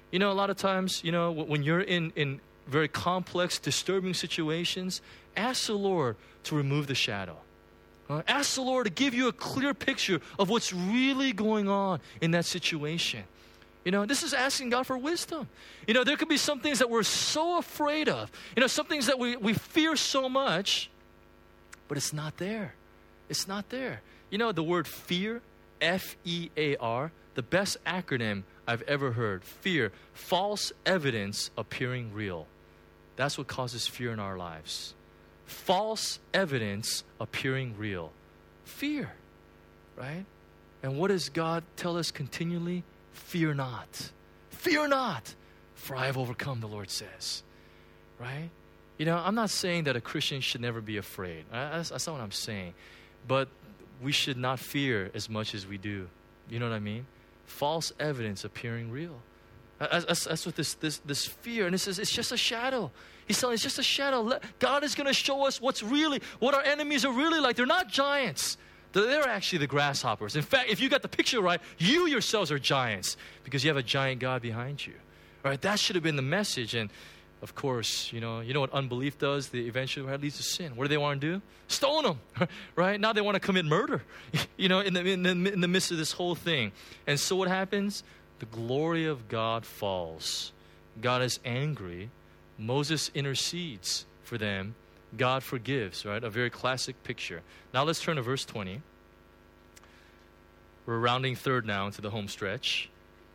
You know, a lot of times, you know, when you're in, in very complex, disturbing situations, ask the Lord to remove the shadow. Uh, ask the Lord to give you a clear picture of what's really going on in that situation. You know, this is asking God for wisdom. You know, there could be some things that we're so afraid of. You know, some things that we, we fear so much, but it's not there. It's not there. You know, the word fear, F E A R, the best acronym I've ever heard. Fear, false evidence appearing real. That's what causes fear in our lives. False evidence appearing real. Fear, right? And what does God tell us continually? Fear not. Fear not, for I have overcome, the Lord says. Right? You know, I'm not saying that a Christian should never be afraid. That's, that's not what I'm saying. But we should not fear as much as we do. You know what I mean? False evidence appearing real. That's, that's what this, this, this fear, and it says it's just a shadow. He's telling us it's just a shadow. God is going to show us what's really, what our enemies are really like. They're not giants. They're actually the grasshoppers. In fact, if you got the picture right, you yourselves are giants because you have a giant God behind you. All right, that should have been the message. And of course, you know, you know what unbelief does? The eventually leads to sin. What do they want to do? Stone them, right? Now they want to commit murder, you know, in the, in the in the midst of this whole thing. And so what happens? The glory of God falls. God is angry. Moses intercedes for them. God forgives, right? A very classic picture. Now let's turn to verse twenty. We're rounding third now into the home stretch.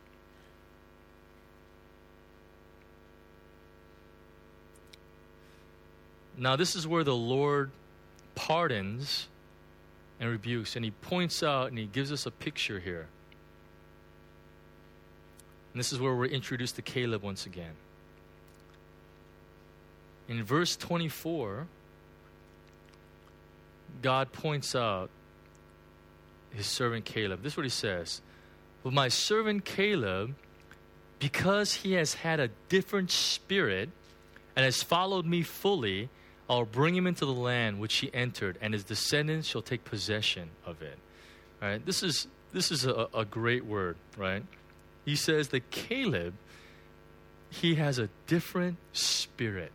Now this is where the Lord pardons and rebukes, and he points out and he gives us a picture here. And this is where we're introduced to Caleb once again. In verse twenty-four, God points out his servant Caleb. This is what he says. But my servant Caleb, because he has had a different spirit and has followed me fully, I'll bring him into the land which he entered, and his descendants shall take possession of it. All right? This is, this is a, a great word, right? He says that Caleb, he has a different spirit.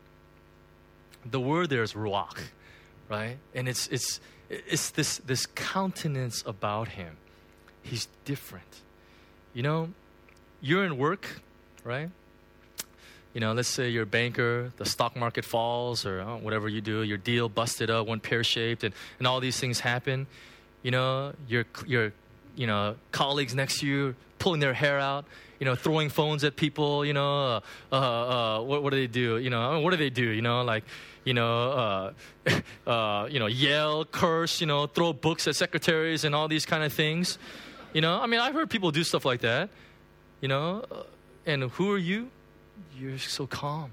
The word there is ruach, right? And it's it's it's this this countenance about him. He's different. You know, you're in work, right? You know, let's say you're a banker, the stock market falls, or oh, whatever you do, your deal busted up, went pear-shaped, and, and all these things happen. You know, your your you know colleagues next to you pulling their hair out, you know, throwing phones at people, you know, uh, uh, uh, what, what do they do? You know, I mean, what do they do? You know, like, you know, uh, uh, you know, yell, curse, you know, throw books at secretaries and all these kind of things. You know, I mean, I've heard people do stuff like that, you know, uh, and who are you? You're so calm,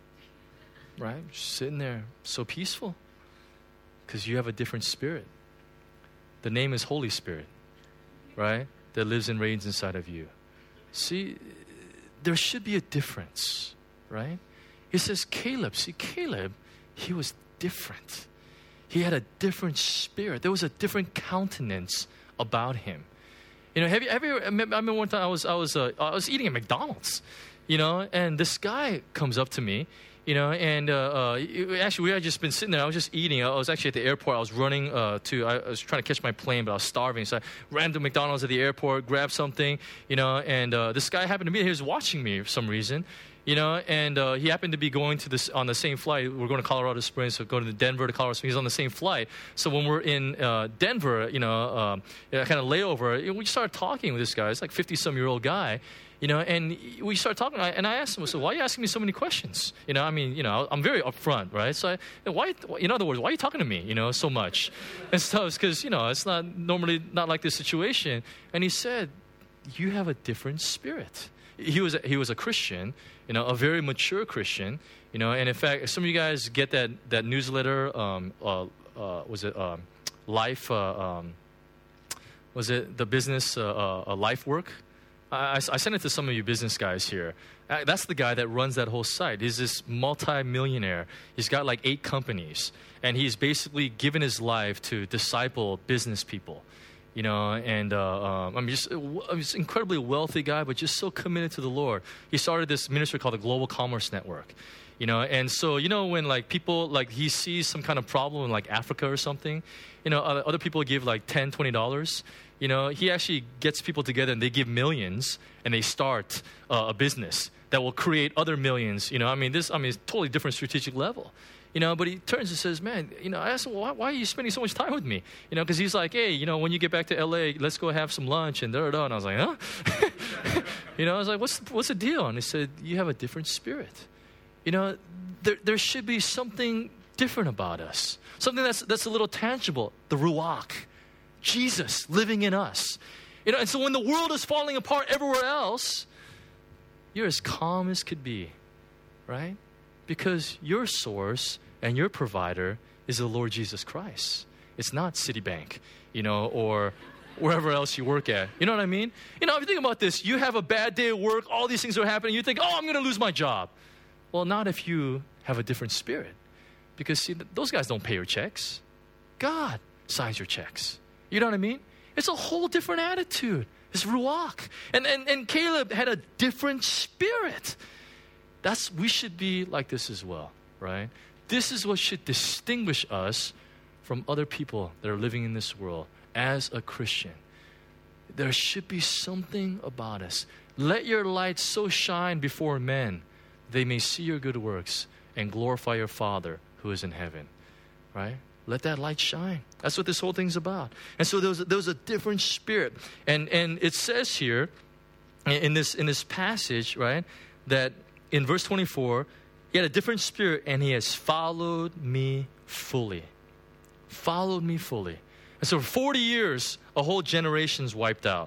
right? Just sitting there, so peaceful, because you have a different spirit. The name is Holy Spirit, right? That lives and reigns inside of you. See, there should be a difference, right? He says Caleb. See, Caleb, he was different. He had a different spirit. There was a different countenance about him. You know, have you ever? I remember one time I was I was uh, I was eating at McDonald's, you know, and this guy comes up to me. You know, and uh, uh, actually, we had just been sitting there. I was just eating. I was actually at the airport. I was running uh, to, I was trying to catch my plane, but I was starving. So I ran to McDonald's at the airport, grabbed something, you know, and uh, this guy happened to be, he was watching me for some reason, you know, and uh, he happened to be going to this, on the same flight. We're going to Colorado Springs, so going to Denver to Colorado Springs. He's on the same flight. So when we're in uh, Denver, you know, um, kind of layover, we started talking with this guy. It's like fifty-some-year-old guy. You know, and we started talking, and I asked him, so why are you asking me so many questions? You know, I mean, you know, I'm very upfront, right? So, I, why, in other words, why are you talking to me, you know, so much? And stuff, because, you know, it's not normally not like this situation. And he said, you have a different spirit. He was a, he was a Christian, you know, a very mature Christian, you know, and in fact, some of you guys get that, that newsletter, um, uh, uh, was it um, Life, uh, um, was it the business uh, uh, Life Work? I, I sent it to some of you business guys here. Uh, that's the guy that runs that whole site. He's this multi-millionaire. He's got like eight companies. And he's basically given his life to disciple business people. You know, and uh, um, I'm just, I'm just incredibly wealthy guy, but just so committed to the Lord. He started this ministry called the Global Commerce Network. You know, and so, you know, when like people, like he sees some kind of problem in like Africa or something, you know, other, other people give like ten dollars, twenty dollars. You know, he actually gets people together and they give millions and they start uh, a business that will create other millions. You know, I mean, this, I mean, it's totally different strategic level. You know, but he turns and says, man, you know, I asked him, why, why are you spending so much time with me? You know, because he's like, hey, you know, when you get back to L A, let's go have some lunch and da da da. And I was like, huh? You know, I was like, what's, what's the deal? And he said, you have a different spirit. You know, there, there should be something different about us. Something that's, that's a little tangible. The Ruach. Jesus living in us. You know, and so when the world is falling apart everywhere else, you're as calm as could be, right? Because your source and your provider is the Lord Jesus Christ. It's not Citibank, you know, or wherever else you work at. You know what I mean? You know, if you think about this, you have a bad day at work, all these things are happening, you think, oh, I'm going to lose my job. Well, not if you have a different spirit. Because, see, those guys don't pay your checks. God signs your checks. You know what I mean? It's a whole different attitude. It's Ruach. And, and, and Caleb had a different spirit. That's, we should be like this as well, right? This is what should distinguish us from other people that are living in this world as a Christian. There should be something about us. Let your light so shine before men, they may see your good works and glorify your Father who is in heaven, right? Let that light shine. That's what this whole thing's about. And so there was, there was a different spirit. And, and it says here in this, in this passage, right, that in verse twenty-four, he had a different spirit and he has followed me fully. Followed me fully. And so for forty years, a whole generation's wiped out.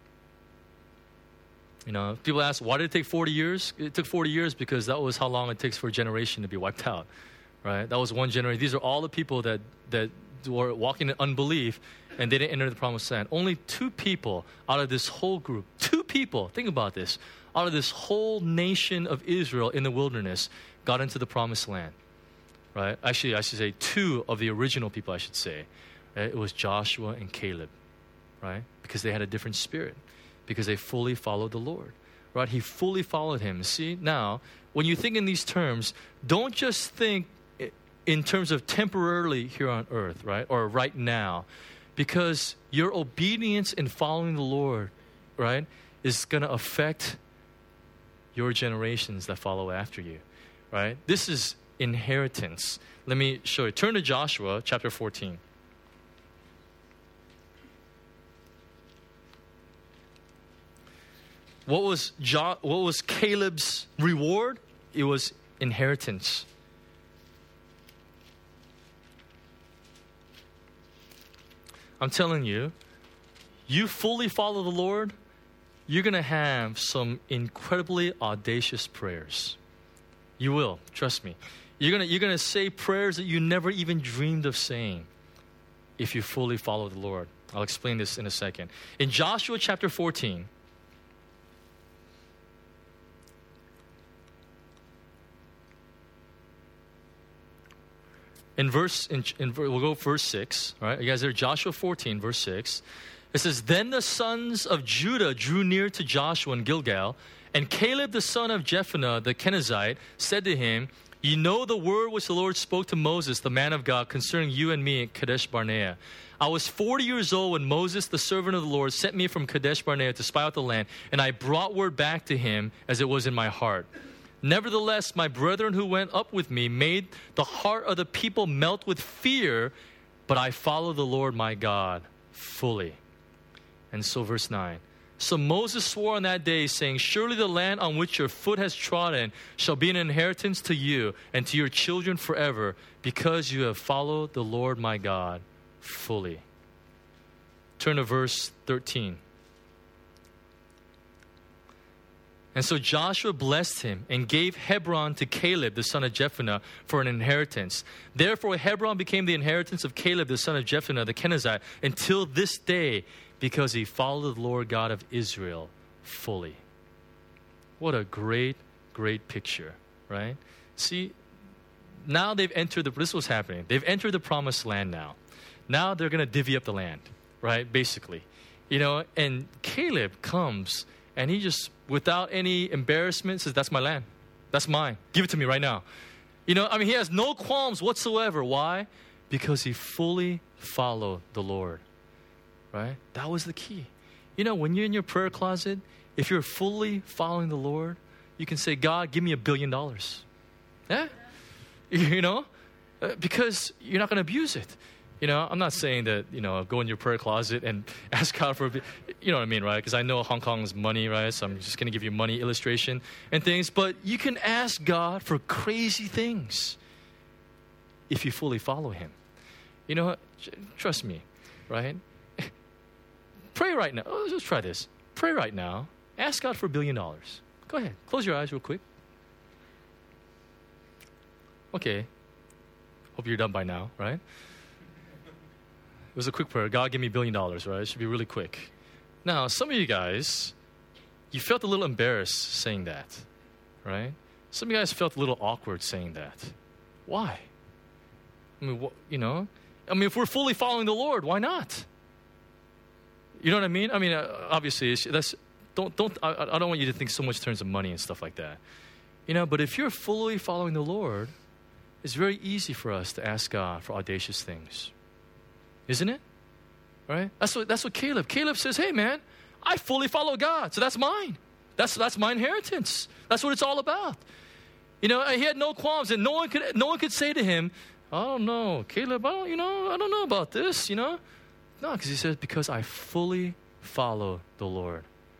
You know, people ask, why did it take forty years? It took forty years because that was how long it takes for a generation to be wiped out, right? That was one generation. These are all the people that, that were walking in unbelief and they didn't enter the promised land. Only two people out of this whole group, two people, think about this, out of this whole nation of Israel in the wilderness got into the promised land, right? Actually, I should say two of the original people, I should say. Right? It was Joshua and Caleb, right? Because they had a different spirit, because they fully followed the Lord, right? He fully followed him. See, now, when you think in these terms, don't just think in terms of temporarily here on earth, right? Or right now, because your obedience in following the Lord, right, is going to affect your generations that follow after you, right? This is inheritance. Let me show you. Turn to Joshua chapter fourteen. What was jo- what was Caleb's reward? It was inheritance. I'm telling you, you fully follow the Lord, you're going to have some incredibly audacious prayers. You will, trust me. You're going to you're going to say prayers that you never even dreamed of saying if you fully follow the Lord. I'll explain this in a second. In Joshua chapter fourteen, In verse, in, in, we'll go verse six, all right? You guys there, Joshua fourteen, verse six. It says, Then the sons of Judah drew near to Joshua in Gilgal, and Caleb the son of Jephunneh the Kenizzite said to him, You know the word which the Lord spoke to Moses, the man of God, concerning you and me at Kadesh Barnea. I was forty years old when Moses, the servant of the Lord, sent me from Kadesh Barnea to spy out the land, and I brought word back to him as it was in my heart. Nevertheless, my brethren who went up with me made the heart of the people melt with fear, but I follow the Lord my God fully. And so verse nine. So Moses swore on that day, saying, Surely the land on which your foot has trodden shall be an inheritance to you and to your children forever, because you have followed the Lord my God fully. Turn to verse thirteen. And so Joshua blessed him and gave Hebron to Caleb, the son of Jephunneh, for an inheritance. Therefore Hebron became the inheritance of Caleb, the son of Jephunneh, the Kenizzite, until this day, because he followed the Lord God of Israel fully. What a great, great picture, right? See, now they've entered the, this was happening. They've entered the promised land now. Now they're going to divvy up the land, right? Basically, you know, and Caleb comes and he just, without any embarrassment, says, that's my land. That's mine. Give it to me right now. You know, I mean, he has no qualms whatsoever. Why? Because he fully followed the Lord, right? That was the key. You know, when you're in your prayer closet, if you're fully following the Lord, you can say, God, give me a billion dollars. Yeah? You know? Because you're not going to abuse it. You know, I'm not saying that, you know, go in your prayer closet and ask God for, a, you know what I mean, right? Because I know Hong Kong's money, right? So I'm just going to give you money illustration and things. But you can ask God for crazy things if you fully follow Him. You know what? Trust me, right? Pray right now. Oh, let's try this. Pray right now. Ask God for a billion dollars. Go ahead. Close your eyes real quick. Okay. Hope you're done by now, right? It was a quick prayer. God, give me a billion dollars, right? It should be really quick. Now, some of you guys, you felt a little embarrassed saying that, right? Some of you guys felt a little awkward saying that. Why? I mean, what, you know, I mean, if we're fully following the Lord, why not? You know what I mean? I mean, uh, obviously, it's, that's don't don't. I, I don't want you to think so much in terms of money and stuff like that. You know, but if you're fully following the Lord, it's very easy for us to ask God for audacious things. Isn't it? Right? That's what that's what Caleb. Caleb says, hey man, I fully follow God, so that's mine. That's that's my inheritance. That's what it's all about. You know, he had no qualms, and no one could no one could say to him, I don't know, Caleb, I don't, you know, I don't know about this, you know? No, because he says, because I fully follow the Lord.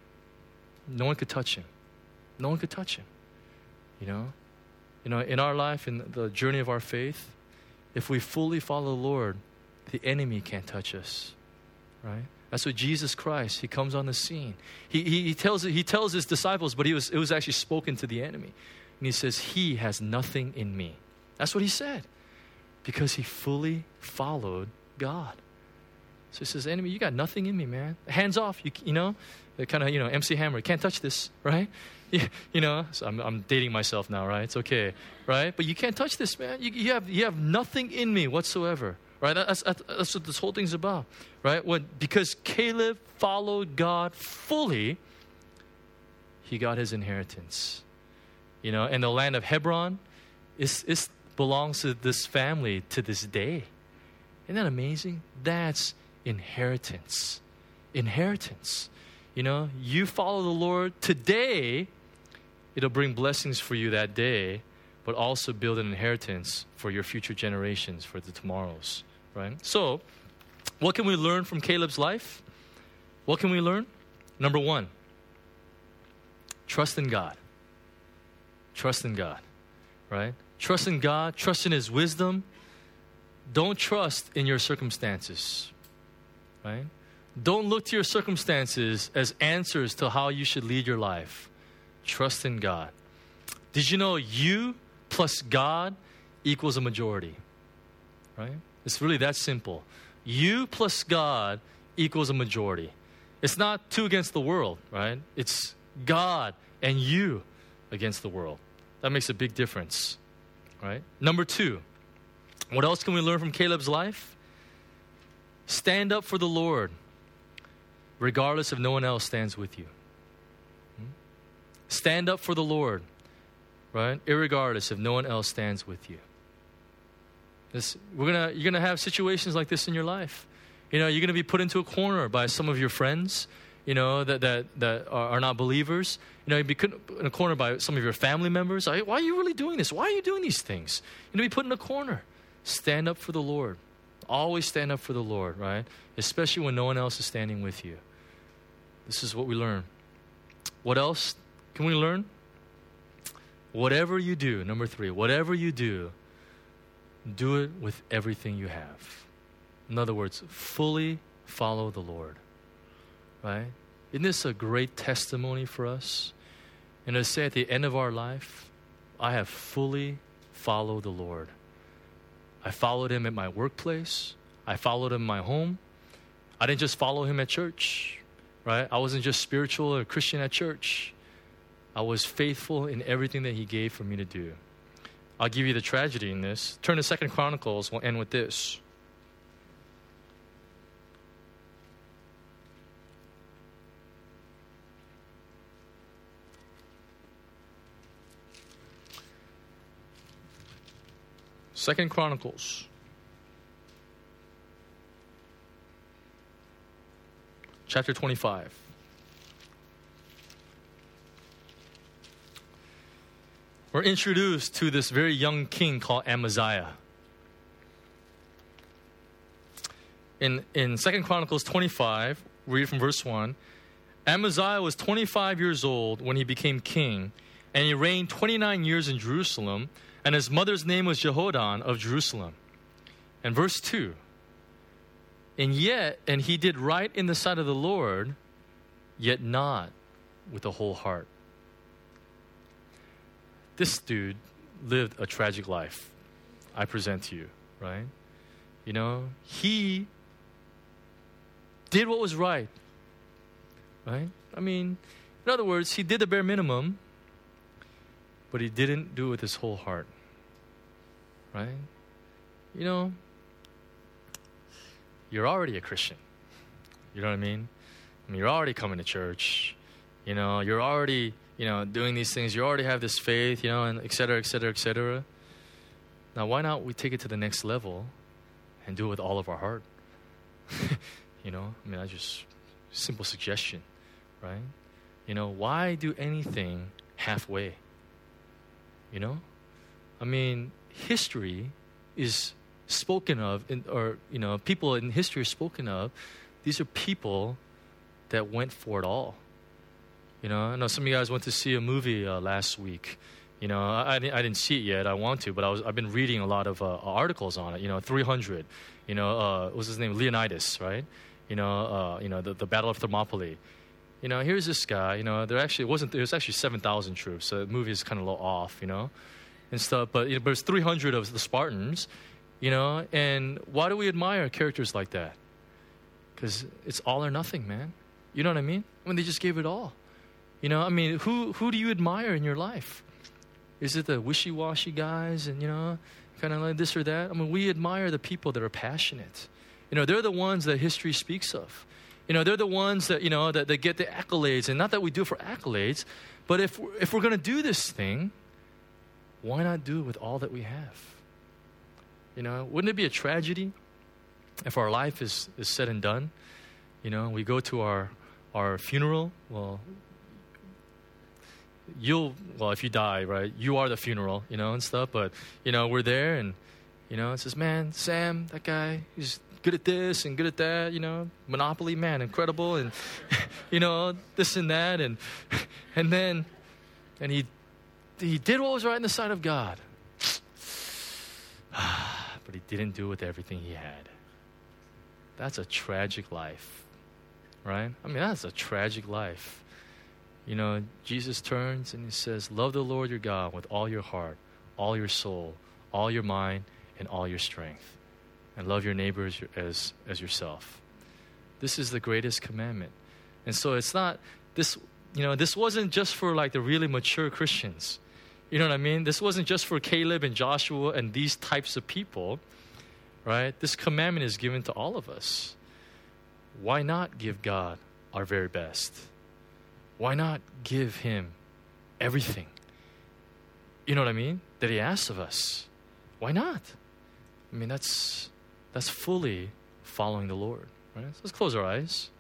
No one could touch him. No one could touch him. You know? You know, in our life, in the journey of our faith, if we fully follow the Lord, the enemy can't touch us, right? That's what Jesus Christ, he comes on the scene. He, he, he, tells, he tells his disciples, but he was, it was actually spoken to the enemy. And he says, he has nothing in me. That's what he said. Because he fully followed God. So he says, enemy, you got nothing in me, man. Hands off, you, you know? Kind of, you know, M C Hammer, can't touch this, right? You, you know, so I'm, I'm dating myself now, right? It's okay, right? But you can't touch this, man. You, you, have, you have nothing in me whatsoever. Right, that's, that's, that's what this whole thing's about, right? When, because Caleb followed God fully, he got his inheritance. You know, and the land of Hebron is, is belongs to this family to this day. Isn't that amazing? That's inheritance. Inheritance. You know, you follow the Lord today, it'll bring blessings for you that day, but also build an inheritance for your future generations, for the tomorrows, right? So, what can we learn from Caleb's life? What can we learn? Number one, trust in God. Trust in God, right? Trust in God, trust in His wisdom. Don't trust in your circumstances, right? Don't look to your circumstances as answers to how you should lead your life. Trust in God. Did you know you plus God equals a majority, right? It's really that simple. You plus God equals a majority. It's not two against the world, right? It's God and you against the world. That makes a big difference, right? Number two, what else can we learn from Caleb's life? Stand up for the Lord, regardless if no one else stands with you. Stand up for the Lord, right? Irregardless if no one else stands with you. This, we're gonna, you're gonna have situations like this in your life. You know, you're gonna be put into a corner by some of your friends, you know, that that that are, are not believers. You know, you'd be put in a corner by some of your family members. Why are you really doing this? Why are you doing these things? You're gonna be put in a corner. Stand up for the Lord. Always stand up for the Lord, right? Especially when no one else is standing with you. This is what we learn. What else can we learn? Whatever you do, number three, whatever you do, do it with everything you have. In other words, fully follow the Lord, right? Isn't this a great testimony for us? And to say at the end of our life, I have fully followed the Lord. I followed Him at my workplace. I followed Him in my home. I didn't just follow Him at church, right? I wasn't just spiritual or Christian at church. I was faithful in everything that He gave for me to do. I'll give you the tragedy in this. Turn to Second Chronicles. We'll end with this. Second Chronicles. Chapter twenty-five. We're introduced to this very young king called Amaziah. In, in Second Chronicles twenty-five, we read from verse one. Amaziah was twenty-five years old when he became king, and he reigned twenty-nine years in Jerusalem, and his mother's name was Jehoaddan of Jerusalem. And verse two. And yet, and he did right in the sight of the Lord, yet not with the whole heart. This dude lived a tragic life, I present to you, right? You know, he did what was right, right? I mean, in other words, he did the bare minimum, but he didn't do it with his whole heart, right? You know, you're already a Christian. You know what I mean? I mean, you're already coming to church. You know, you're already, you know, doing these things. You already have this faith, you know, and et cetera, et cetera, et cetera. Now, why not we take it to the next level and do it with all of our heart? You know, I mean, I just, simple suggestion, right? You know, why do anything halfway? You know? I mean, history is spoken of, in, or, you know, people in history are spoken of. These are people that went for it all. You know, I know some of you guys went to see a movie uh, last week. You know, I, I, didn't, I didn't see it yet. I want to, but I was, I've been reading a lot of uh, articles on it. You know, three hundred. You know, uh, what was his name? Leonidas, right? You know, uh, you know, the, the Battle of Thermopylae. You know, here's this guy. You know, there actually wasn't. There was actually seven thousand troops. So the movie is kind of a little off. You know, and stuff. But you know, but it's three hundred of the Spartans. You know, and why do we admire characters like that? Because it's all or nothing, man. You know what I mean? I mean, they just gave it all. You know, I mean, who who do you admire in your life? Is it the wishy-washy guys and, you know, kind of like this or that? I mean, we admire the people that are passionate. You know, they're the ones that history speaks of. You know, they're the ones that, you know, that, that get the accolades. And not that we do it for accolades, but if, if we're going to do this thing, why not do it with all that we have? You know, wouldn't it be a tragedy if our life is, is said and done? You know, we go to our, our funeral, well, you'll, well, if you die, right, you are the funeral, you know, and stuff. But, you know, we're there and, you know, it says, man, Sam, that guy, he's good at this and good at that, you know, Monopoly, man, incredible. And, you know, this and that. And, and then, and he, he did what was right in the sight of God. But he didn't do it with everything he had. That's a tragic life, right? I mean, that's a tragic life. You know, Jesus turns and he says, love the Lord your God with all your heart, all your soul, all your mind, and all your strength. And love your neighbor as, as, as yourself. This is the greatest commandment. And so it's not, this, you know, this wasn't just for like the really mature Christians. You know what I mean? This wasn't just for Caleb and Joshua and these types of people, right? This commandment is given to all of us. Why not give God our very best? Why not give him everything? You know what I mean? That he asks of us. Why not? I mean, that's that's fully following the Lord, right? So let's close our eyes.